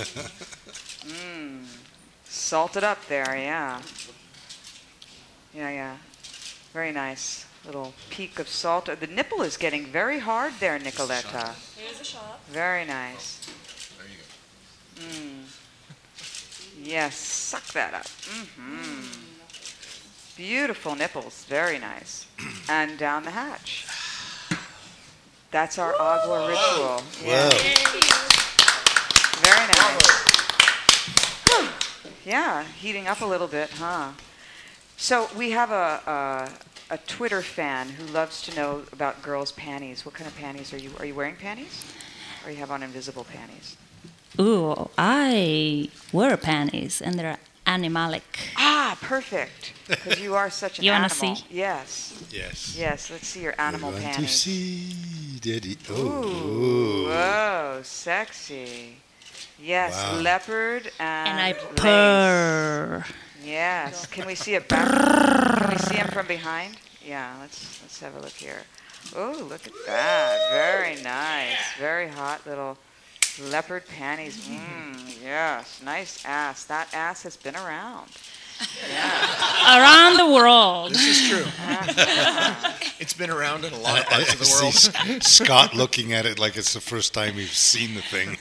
Mmm. Salt it up there, yeah. Yeah, yeah. Very nice. Little peak of salt. The nipple is getting very hard there, Nicoletta. Here's a shot. Very nice. There you go. Mm. Yes, suck that up. Mm-hmm. Beautiful nipples. Very nice. And down the hatch. That's our agua ritual. Yeah. Wow. Very nice. Whew. Yeah, heating up a little bit, huh? So we have a, a a Twitter fan who loves to know about girls' panties. What kind of panties are you? Are you wearing panties, or you have on invisible panties? Ooh, I wear panties, and they're animalic. Ah, perfect. Because you are such an You wanna animal. see? Yes. Yes. Yes. Let's see your animal We want to panties. see Daddy. Ooh. Oh. Whoa, sexy. Yes, Wow. leopard and, And I lace. purr. Yes. Can we see a back? Can we see him from behind? Yeah. Let's let's have a look here. Oh, look at that. Very nice. Very hot little leopard panties. Mmm. Yes. Nice ass. That ass has been around. Yeah. Around the world. This is true. It's been around in a lot of I, I parts of the see world. S- Scott looking at it like it's the first time he's seen the thing.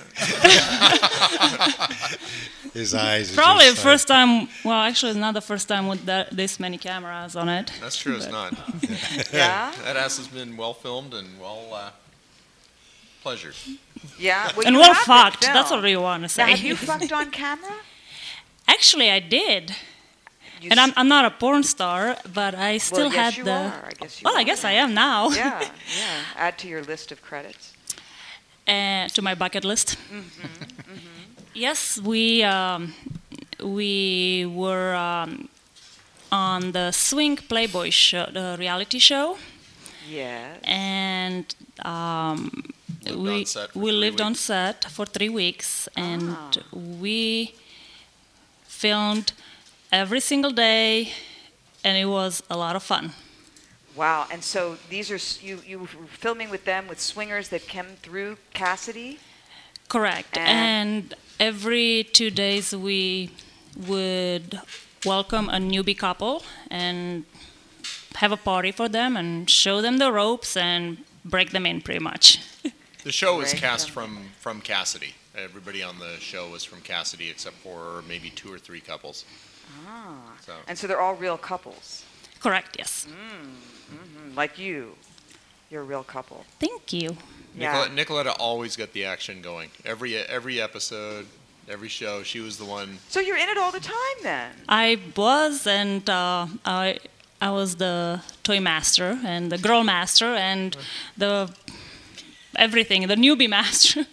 His eyes. are Probably the just first time. Well, actually, it's not the first time with that, this many cameras on it. That's true, it's But- not. Yeah? That ass has been well filmed and well uh, pleasured. Yeah. Well, And you well have been fucked. That's filmed. what we want to say. Now, have you fucked on camera? Actually, I did. You And s- I'm, I'm not a porn star, but I still well, yes, had you the. are. I guess you well, I are. guess I am now. Yeah, yeah. Add to your list of credits. uh, to my bucket list. Mm-hmm, Yes, we um, we were um, on the Swing Playboy show, the reality show, Yes. and um, Lived we on set for we three lived on weeks. set for three weeks, and Ah. we filmed every single day, and it was a lot of fun. Wow. And so these are s- you you were filming with them with swingers that came through Cassidy. Correct. And- And every two days we would welcome a newbie couple and have a party for them and show them the ropes and break them in pretty much. The show was Great cast film. from, from Cassidy. Everybody on the show was from Cassidy except for maybe two or three couples. Ah. So. And so they're all real couples. Correct, yes. Mm, hmm Like you. You're a real couple. Thank you. Yeah. Nicoletta, Nicoletta always got the action going. Every every episode, every show, she was the one. So you're in it all the time then? I was, and uh, I I was the toy master and the girl master and the everything, the newbie master.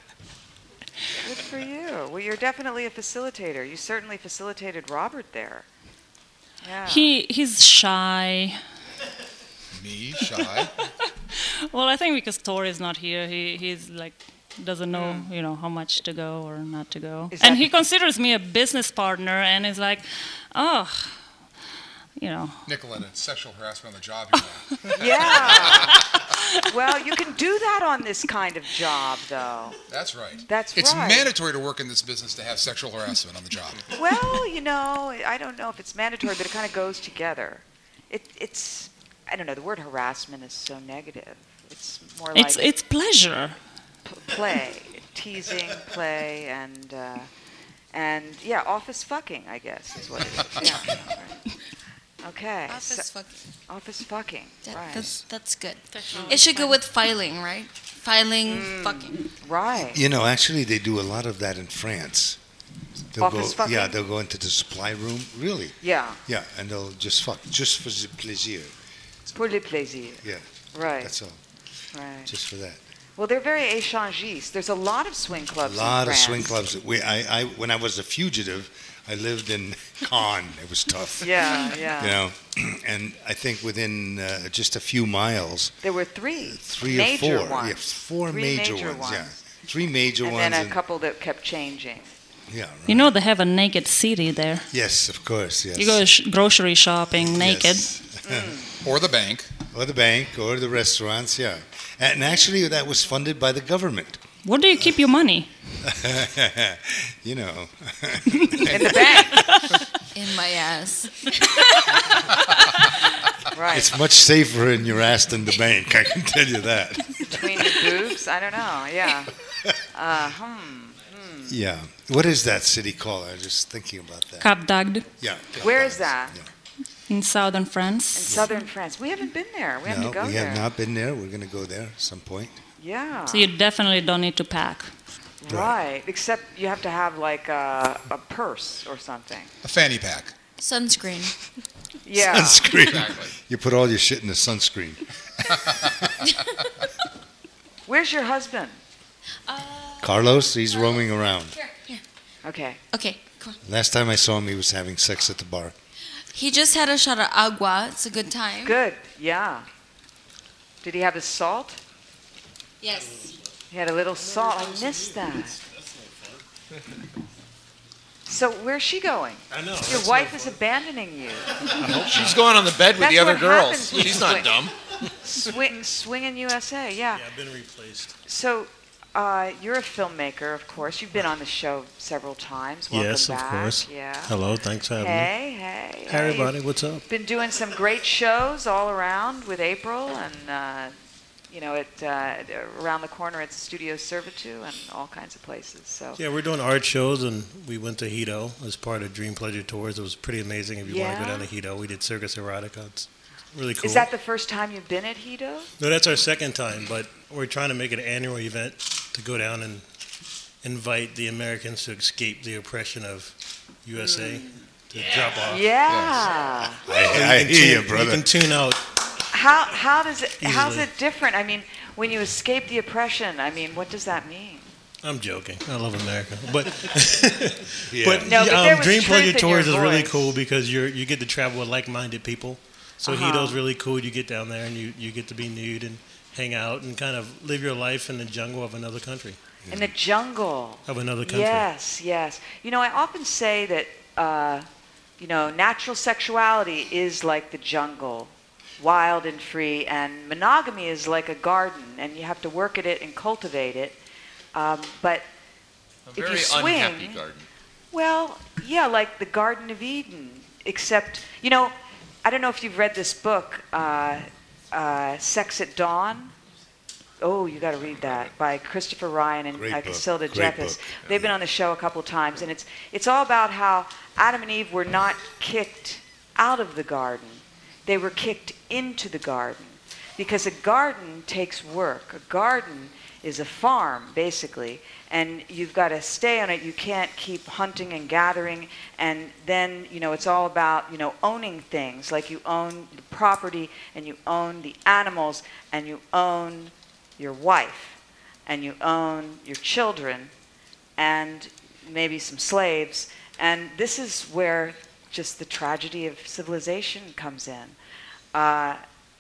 Good for you. Well, you're definitely a facilitator. You certainly facilitated Robert there. Yeah. He he's shy. Me, shy? Well, I think because Tori is not here, he he's like doesn't know you know how much to go or not to go, Is and that- he considers me a business partner, and is like, oh, you know. Nicoletta, sexual harassment on the job. You're Yeah. Well, you can do that on this kind of job, though. That's right. That's It's right. mandatory to work in this business to have sexual harassment on the job. Well, you know, I don't know if it's mandatory, but it kind of goes together. It, it's, I don't know, the word harassment is so negative. It's more like It's it's pleasure. p- play, teasing, play, and, uh, and yeah, office fucking, I guess, is what it is. Yeah. Right. Okay. Office so- fucking. Office fucking, That, right. That's that's good. Sexual It should go with filing, right? Filing, Mm. fucking. Right. You know, actually, they do a lot of that in France. They'll Office go, fucking? Yeah, they'll go into the supply room. Really? Yeah. Yeah, and they'll just fuck, just for the plaisir. Pour le plaisir. Yeah. Right. That's all. Right. Just for that. Well, they're very échangiste. There's a lot of swing A clubs in lot of France. swing clubs. That we, I, I, when I was a fugitive, I lived in Cannes. It was tough. Yeah, yeah. You know, and I think within uh, just a few miles, There were three. three major or four, ones. yeah, four Three major, major ones, yeah, ones. three major and ones, then a and- couple that kept changing. yeah, You know they have a naked city there. yes, of course, yes. You go sh- grocery shopping naked. Yes. Or the bank. Or the bank, or the restaurants, yeah. And actually, that was funded by the government. Where do you keep your money? You know. In the bank. In my ass. Right. It's much safer in your ass than the bank, I can tell you that. Between your boobs? I don't know. Yeah. Uh, hmm. Yeah. What is that city called? I was just thinking about that. Cap d'Agde Yeah. Where is that? in southern In France. southern France. We haven't been there. We have No, to go we there. have not been there. We're going to go there at some point. Yeah. So you definitely don't need to pack. Right. Except you have to have like a, a purse or something. A fanny pack. Sunscreen. Yeah. Sunscreen. Exactly. You put all your shit in the sunscreen. Where's your husband? Carlos, he's roaming around. Here, here. Okay. Okay, come on. Last time I saw him, he was having sex at the bar. He just had a shot of agua. It's a good time. Good. Yeah. Did he have his salt? Yes. He had a little salt. I missed that. So where's she going? I know. Your wife is abandoning you. She's going on the bed with That's the other what girls. happens with She's not swing- dumb. Swing, swinging U S A, yeah. Yeah, I've been replaced. So uh, you're a filmmaker, of course. You've been on the show several times. Welcome Yes, of back. course. Yeah. Hello, thanks for having me. Hey, hey, Hey, hey. everybody, what's up? Been doing some great shows all around with April, and uh, you know, at uh, around the corner at Studio Servitude and all kinds of places. So Yeah, we're doing art shows, and we went to Hito as part of Dream Pleasure Tours. It was pretty amazing. If you want to Yeah? go down to Hito, we did Circus Erotica. It's really cool. is that the first time you've been at Hito? No, that's our second time, but we're trying to make it an annual event to go down and invite the Americans to escape the oppression of U S A to drop off. Yeah. I, And I you can hear you, tune- brother. You can tune out. How how does it how's Easily. it different? I mean, when you escape the oppression, I mean, what does that mean? I'm joking. I love America, but Yeah. but, No, but um, there was Dream truth Pleasure in Tours your is really voice. cool because you're you get to travel with like-minded people. So Uh-huh. Hito's really cool. You get down there and you, you get to be nude and hang out and kind of live your life in the jungle of another country. In the jungle. Of another country. Yes, yes. You know, I often say that, uh, you know, natural sexuality is like the jungle, wild and free, and monogamy is like a garden, and you have to work at it and cultivate it. Um, but A if you very swing, unhappy garden. well, yeah, like the Garden of Eden, except, you know, I don't know if you've read this book, uh, uh, Sex at Dawn. Oh, you got to read that, by Christopher Ryan and Great uh, book. Casilda Great Jeffers. book. They've been on the show a couple of times, and it's it's all about how Adam and Eve were not kicked out of the garden; they were kicked into the garden, because a garden takes work. A garden is a farm, basically, and you've got to stay on it. You can't keep hunting and gathering, and then, you know, it's all about, you know, owning things, like you own the property, and you own the animals, and you own your wife, and you own your children, and maybe some slaves, and this is where just the tragedy of civilization comes in. Uh,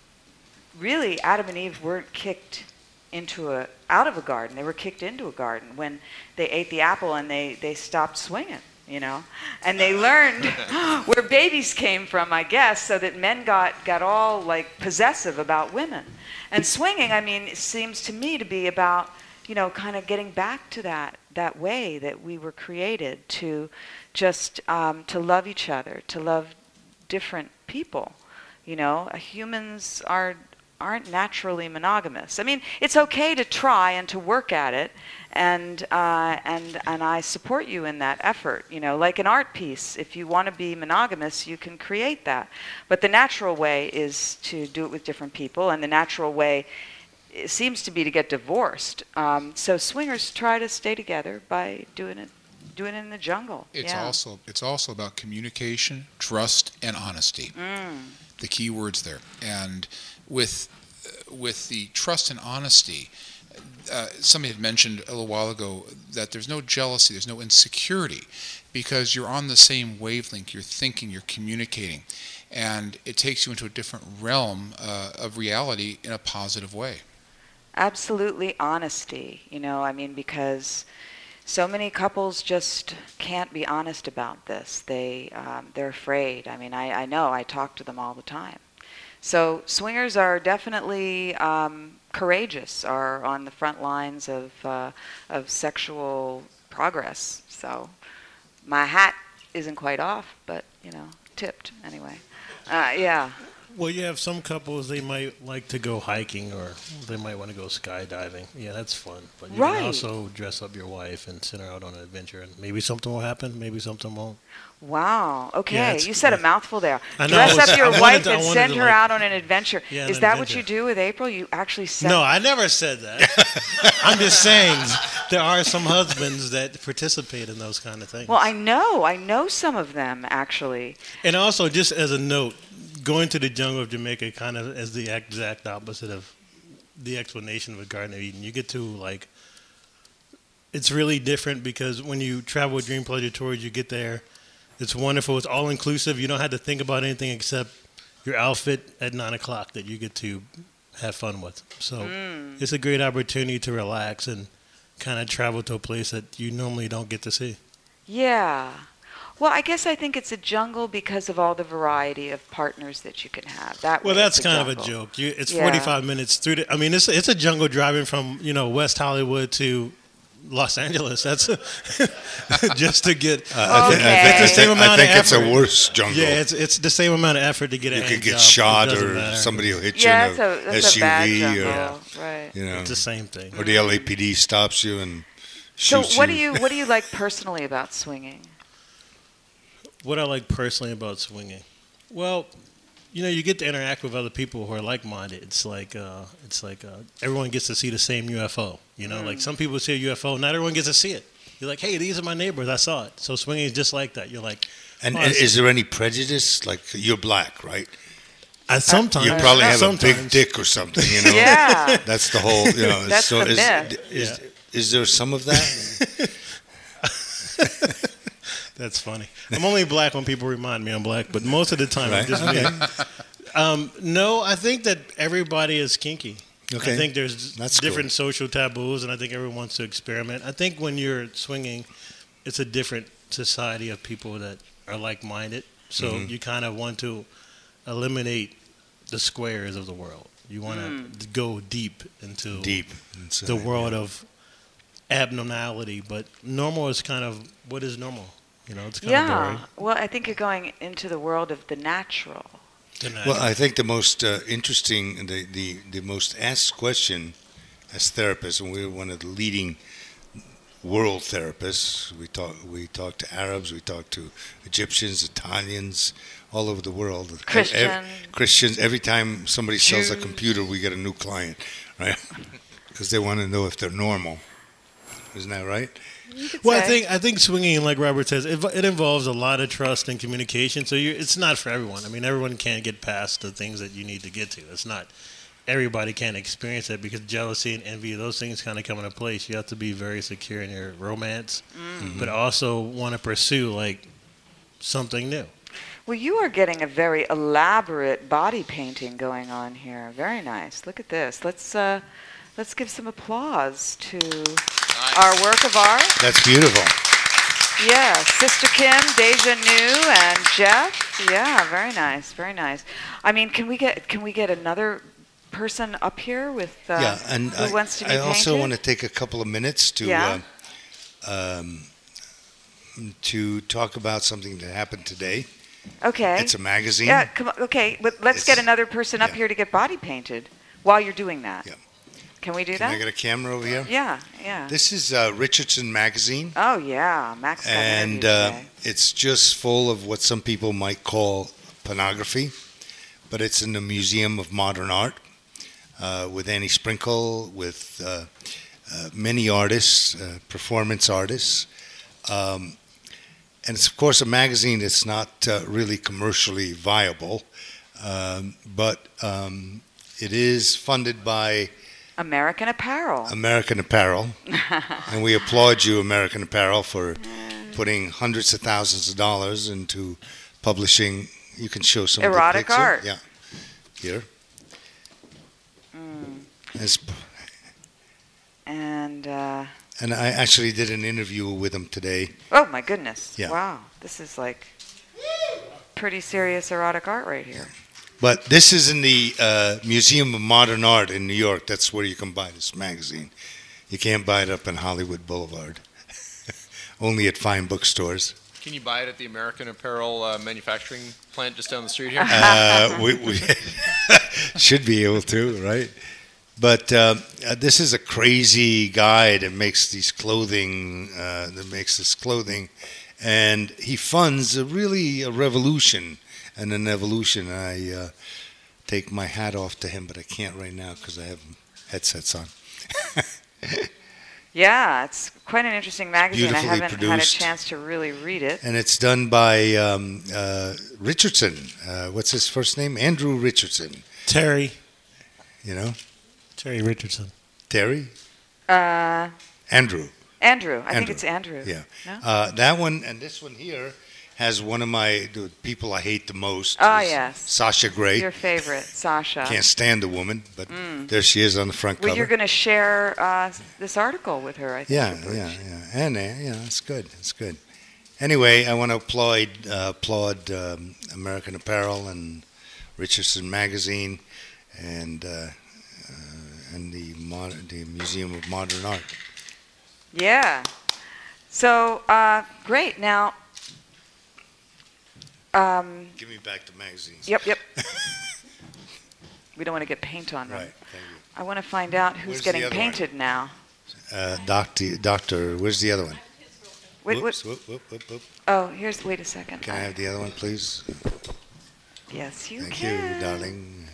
really, Adam and Eve weren't kicked into a out of a garden. They were kicked into a garden when they ate the apple and they they stopped swinging, you know, and they learned where babies came from, I guess, so that men got got all like possessive about women. And swinging, I mean, it seems to me to be about, you know, kind of getting back to that that way that we were created to, just um, to love each other, to love different people. You know, humans are aren't naturally monogamous. I mean, it's okay to try and to work at it, and uh, and and I support you in that effort. You know, like an art piece, if you want to be monogamous, you can create that. But the natural way is to do it with different people, and the natural way it seems to be to get divorced. Um, so swingers try to stay together by doing it, doing it in the jungle. It's yeah. also it's also about communication, trust, and honesty. Mm. The key words there. And with uh, with the trust and honesty, uh, somebody had mentioned a little while ago that there's no jealousy, there's no insecurity, because you're on the same wavelength, you're thinking, you're communicating, and it takes you into a different realm uh, of reality in a positive way. Absolutely honesty, you know, I mean, because so many couples just can't be honest about this. They, um, they're afraid. I mean, I, I know, I talk to them all the time. So swingers are definitely um, courageous, are on the front lines of, uh, of sexual progress. So my hat isn't quite off, but, you know, tipped anyway. Uh, yeah. Well, you have some couples, they might like to go hiking, or they might want to go skydiving. Yeah, that's fun. But you Right. can also dress up your wife and send her out on an adventure, and maybe something will happen, maybe something won't. Wow. Okay. Yeah, it's- you said a mouthful there. I know, Dress I was- up your I wanted wife to- I and wanted send to, her like- out on an adventure. Yeah, Is an that what adventure. you do with April? You actually send No, I never said that. I'm just saying there are some husbands that participate in those kind of things. Well, I know. I know some of them, actually. And also, just as a note, going to the jungle of Jamaica kind of is the exact opposite of the explanation of a Garden of Eden. You get to, like, it's really different because when you travel with Dream Pleasure Tours, you get there. It's wonderful. It's all inclusive. You don't have to think about anything except your outfit at nine o'clock that you get to have fun with. So Mm. it's a great opportunity to relax and kind of travel to a place that you normally don't get to see. Yeah. Well, I guess I think it's a jungle because of all the variety of partners that you can have. That Well, way that's it's a kind of a jungle. joke. You, it's Yeah. forty-five minutes through the. I mean, it's it's a jungle driving from, you know, West Hollywood to Los Angeles. That's just to get. Uh, I thi- I Okay. think, It's the same I amount think of it's a effort. worse jungle. Yeah, it's it's the same amount of effort to get a you hand could get job. shot, It doesn't or matter. somebody will hit Yeah, you in that's a, a that's S U V, a bad or jungle. Right. you know, It's the same thing. or the L A P D stops you and So shoots what you. do you what do you like personally about swinging? What I like personally about swinging, well, you know, you get to interact with other people who are like-minded. It's like uh, it's like uh, everyone gets to see the same U F O. You know, like some people see a U F O, not everyone gets to see it. You're like, hey, these are my neighbors. I saw it. So swinging is just like that. You're like, And oh, and I is there any prejudice? Like, you're black, right? I, sometimes You probably have sometimes. a big dick or something, you know? Yeah. That's the whole, you know. That's so the is, myth. Is, Yeah. is there some of that? That's funny. I'm only black when people remind me I'm black, but most of the time I'm Right. just me. Um, no, I think that everybody is kinky. Okay. I think there's That's different social taboos, and I think everyone wants to experiment. I think when you're swinging, it's a different society of people that are like-minded. So Mhm. you kind of want to eliminate the squares of the world. You want to go deep into Deep inside, the world of abnormality, but normal is kind of what is normal. You know, it's kind of Yeah. boring. Well, I think you're going into the world of the natural. The Well, I think the most uh, interesting, the, the, the most asked question as therapists, and we're one of the leading world therapists. We talk we talk to Arabs, we talk to Egyptians, Italians, all over the world. Christian. Every, Christians. Every time somebody sells a Jews. computer, we get a new client, right? Because they want to know if they're normal. Isn't that right? Well, I think I think swinging, like Robert says, it, it involves a lot of trust and communication. So you it's not for everyone. I mean, everyone can't get past the things that you need to get to. It's not everybody can experience it because jealousy and envy, those things kind of come into place. You have to be very secure in your romance, Mm. but also want to pursue like something new. Well, you are getting a very elaborate body painting going on here. Very nice. Look at this. Let's uh, let's give some applause to our work of art. That's beautiful. Yeah, Sister Kim, Deja Nu, and Jeff. Yeah, very nice, very nice. I mean, can we get can we get another person up here with uh, yeah, and who I, wants to be I also painted? want to take a couple of minutes to Yeah. uh, um, to talk about something that happened today. Okay. It's a magazine. Yeah, come on. Okay, but let's It's- get another person up yeah. here to get body painted while you're doing that. Yeah. Can we do Can that? I get a camera over here? Yeah, yeah. This is uh, Richardson Magazine. Oh yeah, Max got And interviewed uh, today. it's just full of what some people might call pornography, but it's in the Museum of Modern Art uh, with Annie Sprinkle, with uh, uh, many artists, uh, performance artists. Um, and it's, of course, a magazine that's not uh, really commercially viable, um, but um, it is funded by American Apparel. American Apparel, and we applaud you, American Apparel, for putting hundreds of thousands of dollars into publishing. You can show some Erotic of the picture. art. Yeah, here. Mm. It's- And uh, and I actually did an interview with him today. oh my goodness! Yeah. Wow, this is like pretty serious erotic art right here. But this is in the uh, Museum of Modern Art in New York. That's where you can buy this magazine. You can't buy it up in Hollywood Boulevard. Only at fine bookstores. Can you buy it at the American Apparel uh, manufacturing plant just down the street here? Uh, we we should be able to, right? But uh, uh, this is a crazy guy that makes these clothing, uh, that makes this clothing, and he funds a really a revolution and an evolution. I uh, take my hat off to him, but I can't right now because I have headsets on. Yeah, it's quite an interesting magazine. I beautifully haven't had a produced. chance to really read it. And it's done by um, uh, Richardson. Uh, what's his first name? Andrew Richardson. Terry. You know? Terry Richardson. Terry? Uh, Andrew. Andrew. I think Andrew. it's Andrew. Yeah. No? Uh, that one and this one here has one of my the people I hate the most. Oh, is yes. Sasha Grey. Your favorite, Sasha. Can't stand the woman, but Mm. there she is on the front Well, cover. you're going to share uh, this article with her, I think. Yeah, yeah, yeah. And uh, yeah, it's good. It's good. Anyway, I want to applaud uh, applaud um, American Apparel and Richardson Magazine and uh, uh, and the mod- the Museum of Modern Art. Yeah. So, uh, great. Now, um, Give me back the magazines. Yep, yep. We don't want to get paint on them. Right. Thank you. I want to find out who's Where's the getting other one? painted now. Uh, doctor, doctor, where's the other one? Wait, Whoops, what? whoop, whoop, whoop, whoop. Oh, here's. Wait a second. Can I have the other one, please? Yes, you Thank can. you, darling.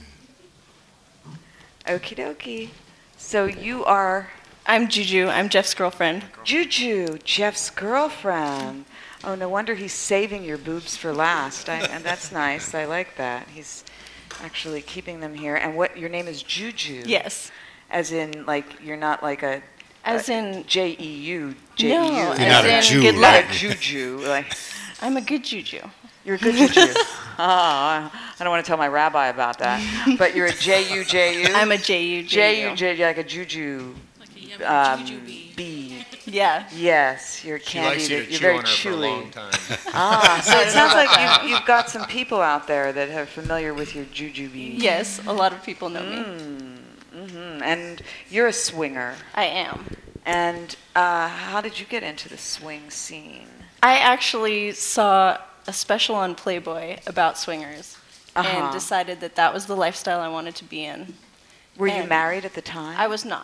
Okie dokie. So you are. I'm Juju. I'm Jeff's girlfriend. Juju, Jeff's girlfriend. Oh, no wonder he's saving your boobs for last. I, and that's nice. I like that. He's actually keeping them here. And what? Your name is Juju. Yes. As in, like, you're not like a. As a in J E U. J E U. No, You're as not a in Jew, good right? luck. Juju. Like, I'm a good Juju. you're a good Juju. Oh, I don't want to tell my rabbi about that. But you're a J U J U. I'm a J U J U. J U J U, like a Juju. Um, bee. Yeah. Yes, you're She likes candy. you to You're chew very on her for a chewy. long time. Ah, so I it don't sounds know like about that. you've, you've got some people out there that are familiar with your jujube. Yes, a lot of people know me. Mm, hmm And you're a swinger. I am. And uh, how did you get into the swing scene? I actually saw a special on Playboy about swingers Uh-huh. and decided that that was the lifestyle I wanted to be in. Were you And married at the time? I was not.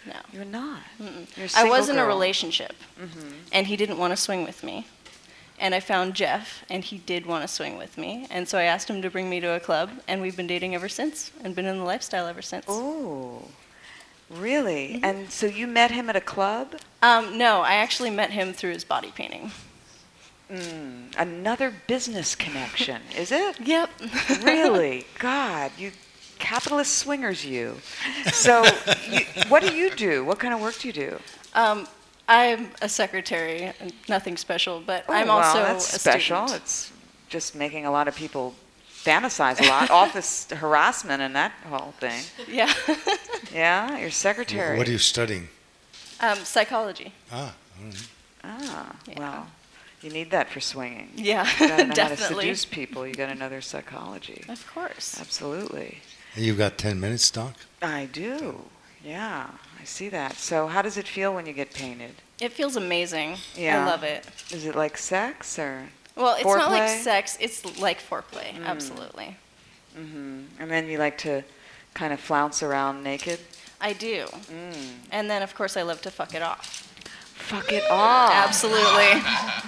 No. You're not. Mm-mm. You're a I single was in a girl. relationship, Mhm. and he didn't want to swing with me. And I found Jeff, and he did want to swing with me. And so I asked him to bring me to a club, and we've been dating ever since, and been in the lifestyle ever since. Oh, really? And so you met him at a club? Um, no, I actually met him through his body painting. Mm, another business connection, is it? Yep. Really? God, you capitalist swingers, you. So, you, what do you do? What kind of work do you do? Um, I'm a secretary, and nothing special, but Oh, I'm well, also that's a special. student. It's just making a lot of people fantasize a lot. Office harassment and that whole thing. Yeah. Yeah, you're secretary. What are you studying? Um, psychology. Ah, all right. Ah, well, you need that for swinging. Yeah, You gotta know how to definitely. seduce people. You got to know their psychology. Of course. Absolutely. And you've got ten minutes, Doc? I do. Yeah, I see that. So, how does it feel when you get painted? It feels amazing. Yeah. I love it. Is it like sex or? Well, it's not like foreplay? sex, it's like foreplay, Mm. absolutely. Mm-hmm. And then you like to kind of flounce around naked? I do. Mm. And then, of course, I love to fuck it off. Fuck it off. Absolutely.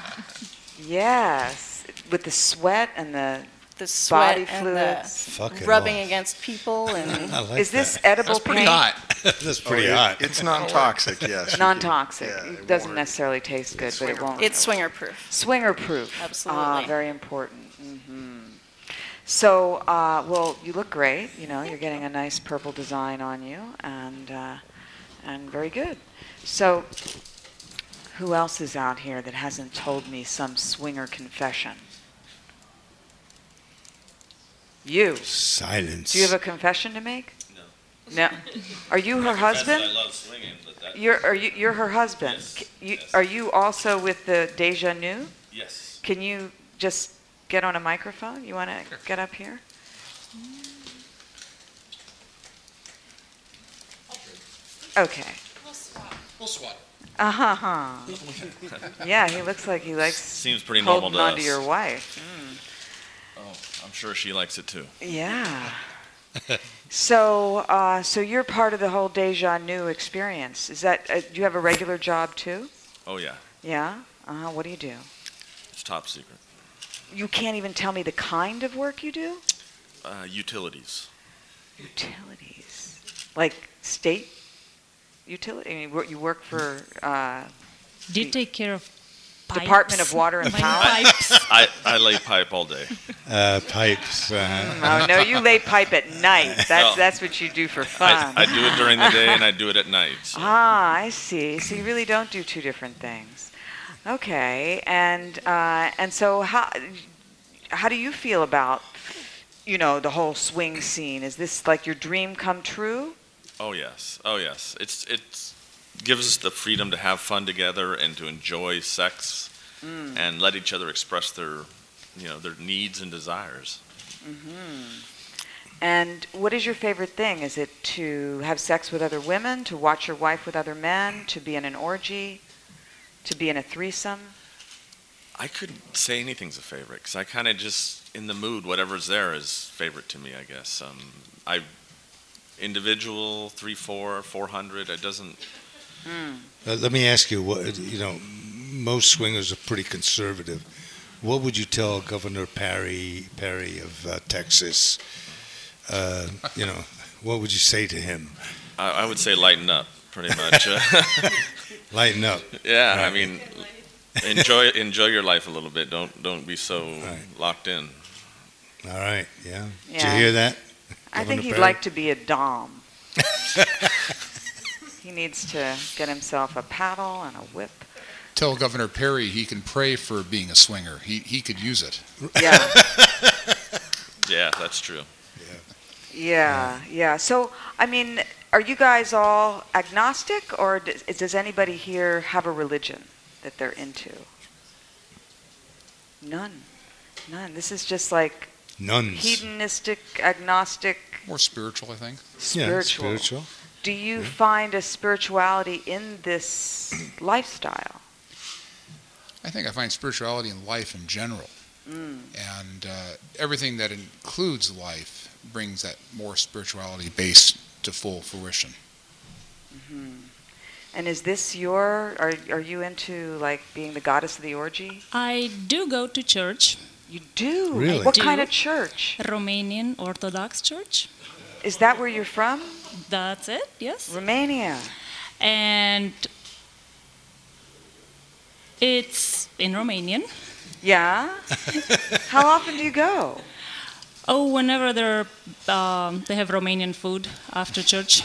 Yes. With the sweat and the, the sweat body and fluids. the Fuck it rubbing off. against people. And I like Is this that. edible That's pretty paint? hot. That's pretty Oh, it- hot. It's non-toxic, yes. you can- Non-toxic. yeah, it it doesn't won't- necessarily taste good, but it won't. It's swinger proof. Swinger proof. Absolutely. Ah, very important. hmm So, uh, well, you look great. You know, you're getting a nice purple design on you, and uh, and very good. So, who else is out here that hasn't told me some swinger confession? You. Silence. Do you have a confession to make? No. Are you her husband? I love swinging, but that. You're are you you're her husband? Yes, C- You, yes. Are you also with the Deja Nu? Yes. Can you just get on a microphone? You want to get up here? Okay. We'll swap. Uh huh. Yeah, he looks like he likes Seems pretty normal holding to on to us. your wife. Mm. Oh, I'm sure she likes it too. Yeah. So, uh, so you're part of the whole Deja Nu experience. Is that? Uh, do you have a regular job too? Oh yeah, Yeah. Uh huh. What do you do? it's top secret. You can't even tell me the kind of work you do? Uh, utilities. Utilities. Like state utility? I mean, wor- you work for uh, Do you take care of pipes? Department of Water and Mine Power? pipes. I, I lay pipe all day. Uh, pipes. Uh, Oh, no, you lay pipe at night. That's, Well, that's what you do for fun. I, I do it during the day and I do it at night. So. Ah, I see. So you really don't do two different things. Okay, and uh, and so how how do you feel about, you know, the whole swing scene? Is this like your dream come true? Oh yes, oh yes. It's it's gives us the freedom to have fun together and to enjoy sex Mm. and let each other express their, you know, their needs and desires. hmm And what is your favorite thing? Is it to have sex with other women, to watch your wife with other men, to be in an orgy, to be in a threesome? I couldn't say anything's a favorite because I kind of just in the mood. Whatever's there is favorite to me, I guess. Um, I individual three, four, four hundred. It doesn't. Mm. uh, let me ask you. What you know? Most swingers are pretty conservative. What would you tell Governor Perry Perry of uh, Texas? Uh, you know, what would you say to him? I, I would say lighten up, pretty much. Lighten up. Yeah, I Right. mean, enjoy enjoy your life a little bit. Don't don't be so Right. locked in. All right. Yeah. Did you Yeah. hear that? I think Governor he'd Perry? like to be a dom. He needs to get himself a paddle and a whip. Tell Governor Perry he can pray for being a swinger. He he could use it. Yeah. Yeah, that's true. Yeah, yeah. So, I mean, are you guys all agnostic, or does, does anybody here have a religion that they're into? None. None. This is just like Nuns. hedonistic, agnostic, More spiritual, I think. spiritual. Yeah, spiritual. Do you find a spirituality in this lifestyle? I think I find spirituality in life in general. Mm. And uh, everything that includes life brings that more spirituality base to full fruition. hmm And is this your, are, are you into like being the goddess of the orgy? I do go to church. You do? Really? What Do. kind of church? Romanian Orthodox Church. Is that where you're from? That's it, yes. Romania. And it's in Romanian. Yeah? How often do you go? Oh, whenever they're, um, they have Romanian food after church.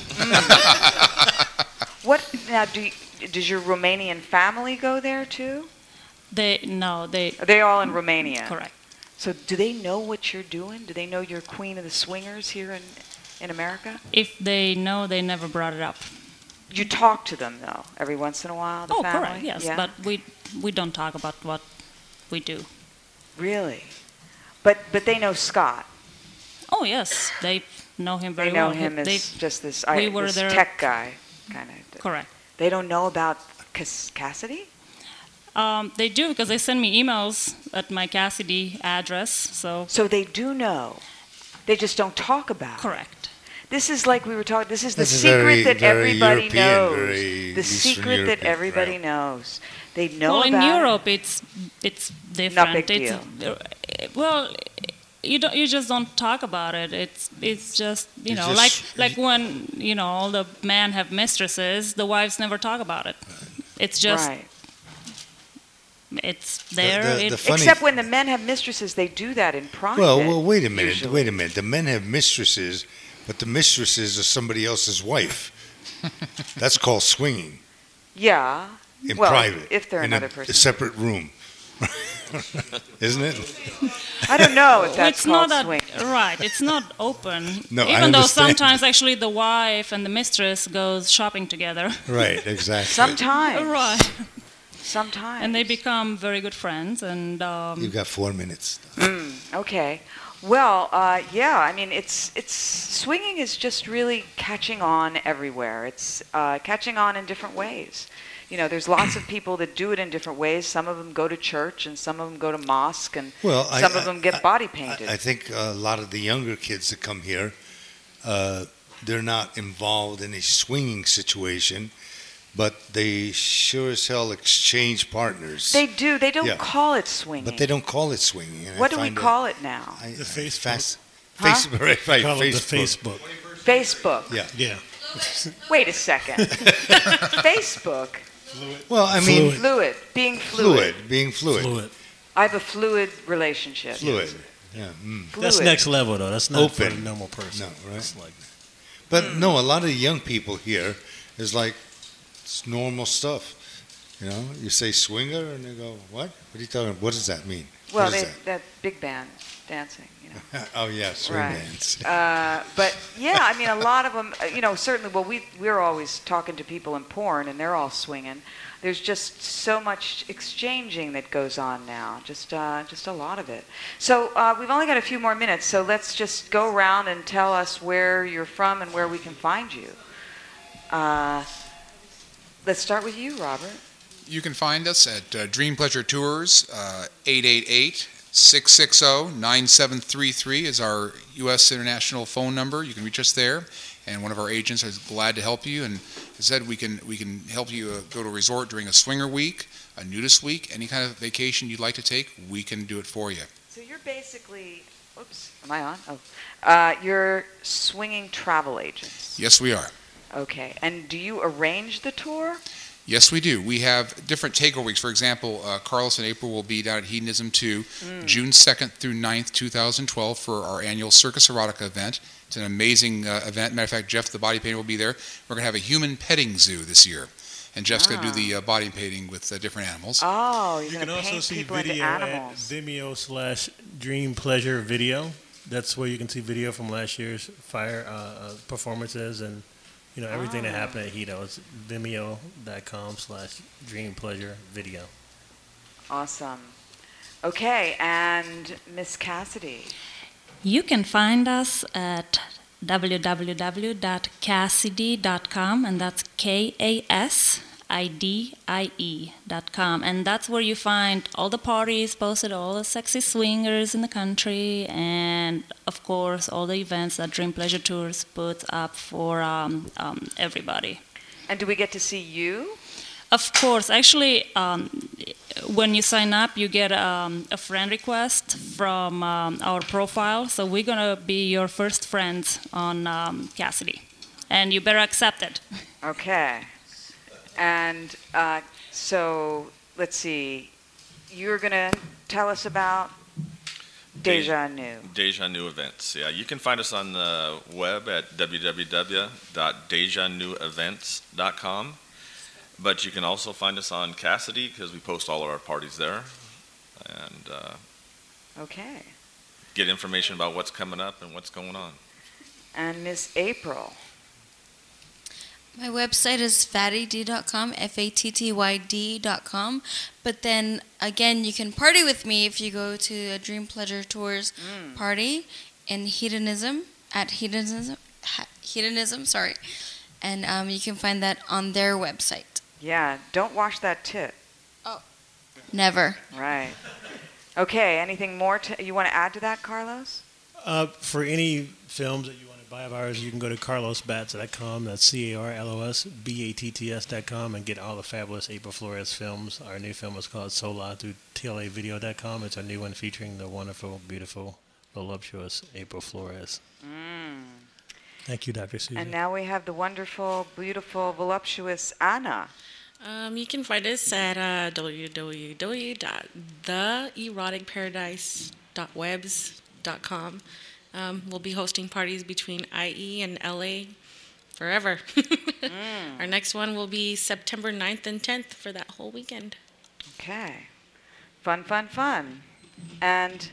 What, now, do you, does your Romanian family go there too? They, no, they... Are they all in Romania? Correct. So do they know what you're doing? Do they know you're queen of the swingers here in, in America? If they know, they never brought it up. You talk to them though, every once in a while, the Oh, family? correct, yes. Yeah? But we, we don't talk about what we do. Really? But, but they know Scott. Oh, yes. They know him very They know well. him as They- just this, we I, were this there- tech guy, kind of. Correct. They don't know about Cass- Cassidy? Um, they do, because they send me emails at my Cassidy address, so... So they do know. They just don't talk about it. Correct. This is like we were talking, this is the This is secret very- that very everybody European, knows. very The Eastern secret that European, everybody right. knows. They know well, in about Europe, it's it's different. big it's well, you don't you just don't talk about it. It's it's just you You know just- like like when you know all the men have mistresses, the wives never talk about it. It's just Right. it's there. the- it, the funny- Except when the men have mistresses, they do that in private. Well, well, wait a minute. usually. Wait a minute. The men have mistresses, but the mistresses are somebody else's wife. That's called swinging Yeah. in well, private. if they're in another a, person. a separate room. Isn't it? I don't know if that's it's called not that, swing. right. It's not open. No, I Even though understand. sometimes actually the wife and the mistress goes shopping together. Right, exactly. Sometimes. Right. Sometimes. And they become very good friends. And um, You've got four minutes. Mm, okay. Well, uh, yeah. I mean, it's it's swinging is just really catching on everywhere. It's uh, catching on in different ways. You know, there's lots of people that do it in different ways. Some of them go to church, and some of them go to mosque, and Well, I- some of I- them get body painted. I think a lot of the younger kids that come here, uh, they're not involved in a swinging situation, but they sure as hell exchange partners. they do. They don't Yeah. call it swinging. But they don't call it swinging. and I What do we find that- call it now? I- The I- Facebook. Fast, Huh? Facebook, right, right, Call it the Facebook. Facebook. Facebook. Yeah. Yeah. Wait a second. Facebook. Well, I mean, Fluid. Fluid. Being fluid. fluid, being fluid. Fluid. I have a fluid relationship. Fluid. Yeah. Mm. That's Fluid. next level, though. That's not for a Open. normal person. No, right? It's like, But no, a lot of young people here is like, it's normal stuff. You know, you say swinger and they go, what? What are you talking about? What does that mean? Well, what is they, that big band dancing, you know. that? Oh, yeah, swing Right. bands. Uh, but yeah, I mean, a lot of them, uh, you know, certainly. Well, we we're always talking to people in porn, and they're all swinging. There's just so much exchanging that goes on now. Just uh, just a lot of it. So uh, we've only got a few more minutes, so let's just go around and tell us where you're from and where we can find you. Uh, let's start with you, Robert. You can find us at uh, Dream Pleasure Tours, uh, eight eight eight, six six zero, nine seven three three is our U S international phone number. You can reach us there, and one of our agents is glad to help you. And as I said, we can we can help you uh, go to a resort during a swinger week, a nudist week, any kind of vacation you'd like to take, we can do it for you. So you're basically, oops, am I on? Oh, uh, you're swinging travel agents. Yes, we are. Okay, and do you arrange the tour? Yes, we do. We have different takeover weeks. For example, uh, Carlos and April will be down at Hedonism two, Mm. June second through ninth, two thousand twelve, for our annual Circus Erotica event. It's an amazing uh, event. Matter of fact, Jeff, the body painter, will be there. We're going to have a human petting zoo this year. And Jeff's going to do the uh, body painting with uh, different animals. Oh, you're you going can to also paint see people into video at animals. Vimeo slash Dream Pleasure Video. That's where you can see video from last year's fire uh, uh, performances and you know everything that Ah. happened at Hito. It's vimeo dot com slash Dream Pleasure Video. Awesome. Okay, and Miss Cassidy. You can find us at w w w dot cassidy dot com, and that's K A S I D I E dot com. And that's where you find all the parties posted, all the sexy swingers in the country, and of course all the events that Dream Pleasure Tours puts up for um, um, everybody. And do we get to see you? Of course. Actually, um, when you sign up, you get um, a friend request from um, our profile. So we're going to be your first friends on um, Cassidy. And you better accept it. Okay. And uh, so, let's see. You're going to tell us about Deja Nu. Deja Nu events. Yeah, you can find us on the web at w w w dot deja nu events dot com. But you can also find us on Cassidy because we post all of our parties there, and uh, okay, get information about what's coming up and what's going on. And Miss April. My website is fattyd dot com, F A T T Y D dot com. But then again, you can party with me if you go to a Dream Pleasure Tours Mm. party in Hedonism at Hedonism, Hedonism, sorry, and um, you can find that on their website. Yeah, don't wash that tit. Oh. Never. Right. Okay, anything more to, you want to add to that, Carlos? Uh, for any films that you want to buy of ours, you can go to carlos batts dot com. That's C A R L O S B A T T S dot com and get all the fabulous April Flores films. Our new film is called Sola through T L A video dot com. It's a new one featuring the wonderful, beautiful, voluptuous April Flores. Mm. Thank you, Doctor Susan. And now we have the wonderful, beautiful, voluptuous Anna. Um, you can find us at uh, w w w dot the erotic paradise dot webs dot com. Um, we'll be hosting parties between I E and L A forever. mm. Our next one will be September ninth and tenth for that whole weekend. Okay. Fun, fun, fun. And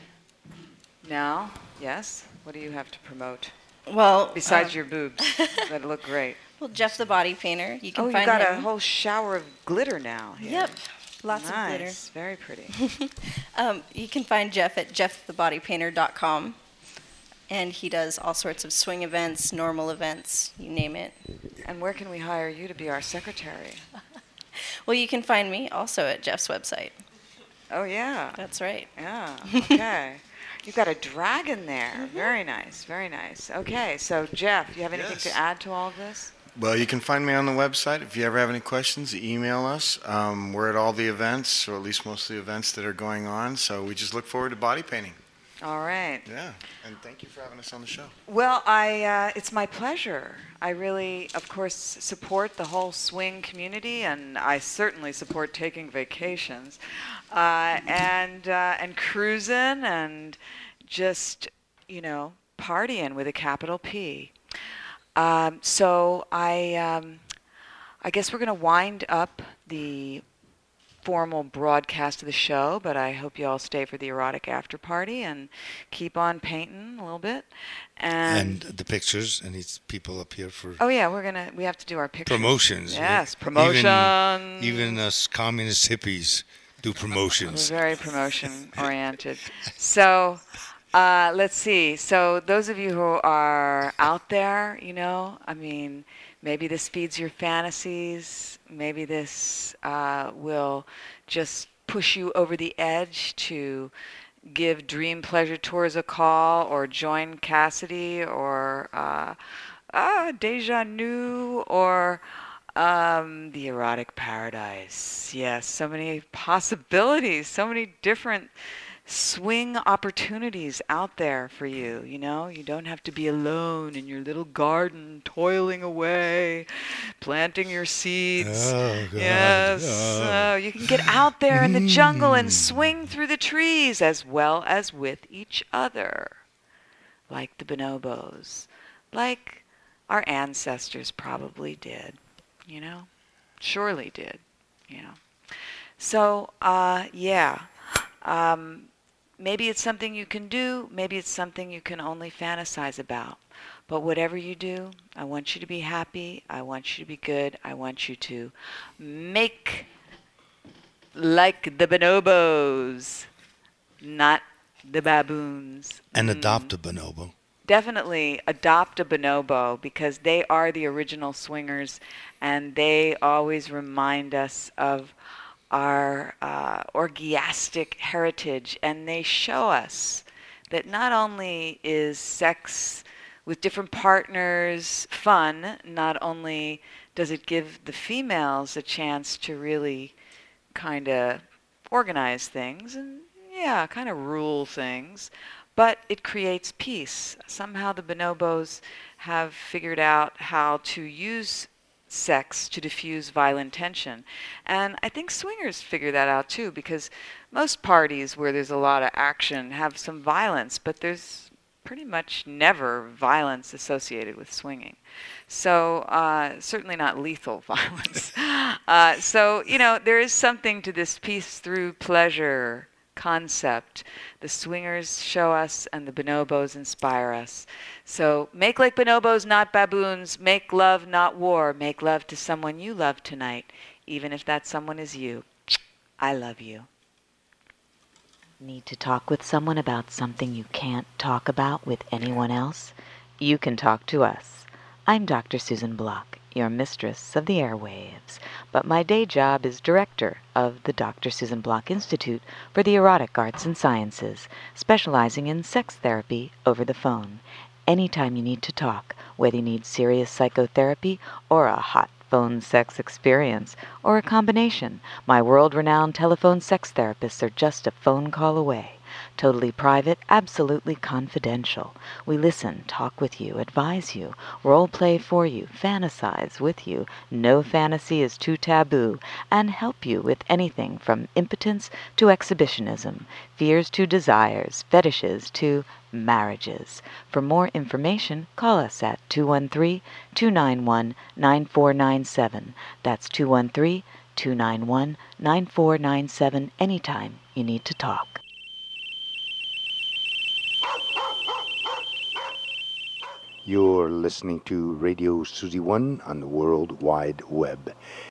now, yes, what do you have to promote? Well, besides um, your boobs that look great. Well, Jeff the Body Painter. You can oh, you find got him. a whole shower of glitter now. Here. Yep, lots nice. of glitter. Very pretty. um, you can find Jeff at jeff the body painter dot com, and he does all sorts of swing events, normal events, you name it. And where can we hire you to be our secretary? Well, you can find me also at Jeff's website. Oh yeah, that's right. Yeah. Okay. You've got a dragon there. Mm-hmm. Very nice. Very nice. Okay. So Jeff, you have anything Yes. to add to all of this? Well, you can find me on the website. If you ever have any questions, email us. Um, we're at all the events, or at least most of the events that are going on. So we just look forward to body painting. All right. Yeah, and thank you for having us on the show. Well, I uh, it's my pleasure. I really, of course, support the whole swing community, and I certainly support taking vacations, uh, and uh, and cruising, and just you know partying with a capital P. Um, so I um, I guess we're going to wind up the formal broadcast of the show, but I hope you all stay for the erotic after party and keep on painting a little bit. And, And the pictures, and these people up here for oh yeah, we're gonna we have to do our pictures. promotions. Yes, right? promotion. Even, even us communist hippies do promotions. We're very promotion oriented. So uh, let's see. So those of you who are out there, you know, I mean, maybe this feeds your fantasies. Maybe this uh, will just push you over the edge to give Dream Pleasure Tours a call, or join Cassidy, or uh, uh, Deja Nu, or um, the Erotic Paradise. Yes, so many possibilities, so many different swing opportunities out there for you. You know, you don't have to be alone in your little garden, toiling away, planting your seeds. Oh, God. Yes, Oh. uh, you can get out there in the jungle and swing through the trees as well as with each other, like the bonobos, like our ancestors probably did. You know, surely did. You know, so uh, yeah. Um, Maybe it's something you can do, maybe it's something you can only fantasize about. But whatever you do, I want you to be happy, I want you to be good, I want you to make like the bonobos, not the baboons. And Mm. adopt a bonobo. Definitely adopt a bonobo, because they are the original swingers, and they always remind us of our uh, orgiastic heritage, and they show us that not only is sex with different partners fun, not only does it give the females a chance to really kind of organize things and, yeah, kind of rule things. But it creates peace. Somehow the bonobos have figured out how to use sex to diffuse violent tension. And I think swingers figure that out too, because most parties where there's a lot of action have some violence, but there's pretty much never violence associated with swinging. So uh, certainly not lethal violence. uh, so, you know, there is something to this peace through pleasure concept. The swingers show us and the bonobos inspire us. So make like bonobos, not baboons. Make love, not war. Make love to someone you love tonight, even if that someone is you. I love you. Need to talk with someone about something you can't talk about with anyone else? You can talk to us. I'm Doctor Susan Block, your mistress of the airwaves, but my day job is director of the Doctor Susan Block Institute for the Erotic Arts and Sciences, specializing in sex therapy over the phone. Anytime you need to talk, whether you need serious psychotherapy or a hot phone sex experience, or a combination, my world-renowned telephone sex therapists are just a phone call away. Totally private, absolutely confidential. We listen, talk with you, advise you, role play for you, fantasize with you, no fantasy is too taboo, and help you with anything from impotence to exhibitionism, fears to desires, fetishes to marriages. For more information, call us at two one three, two nine one, nine four nine seven. That's two one three, two nine one, nine four nine seven anytime you need to talk. You're listening to Radio Suzy One on the World Wide Web.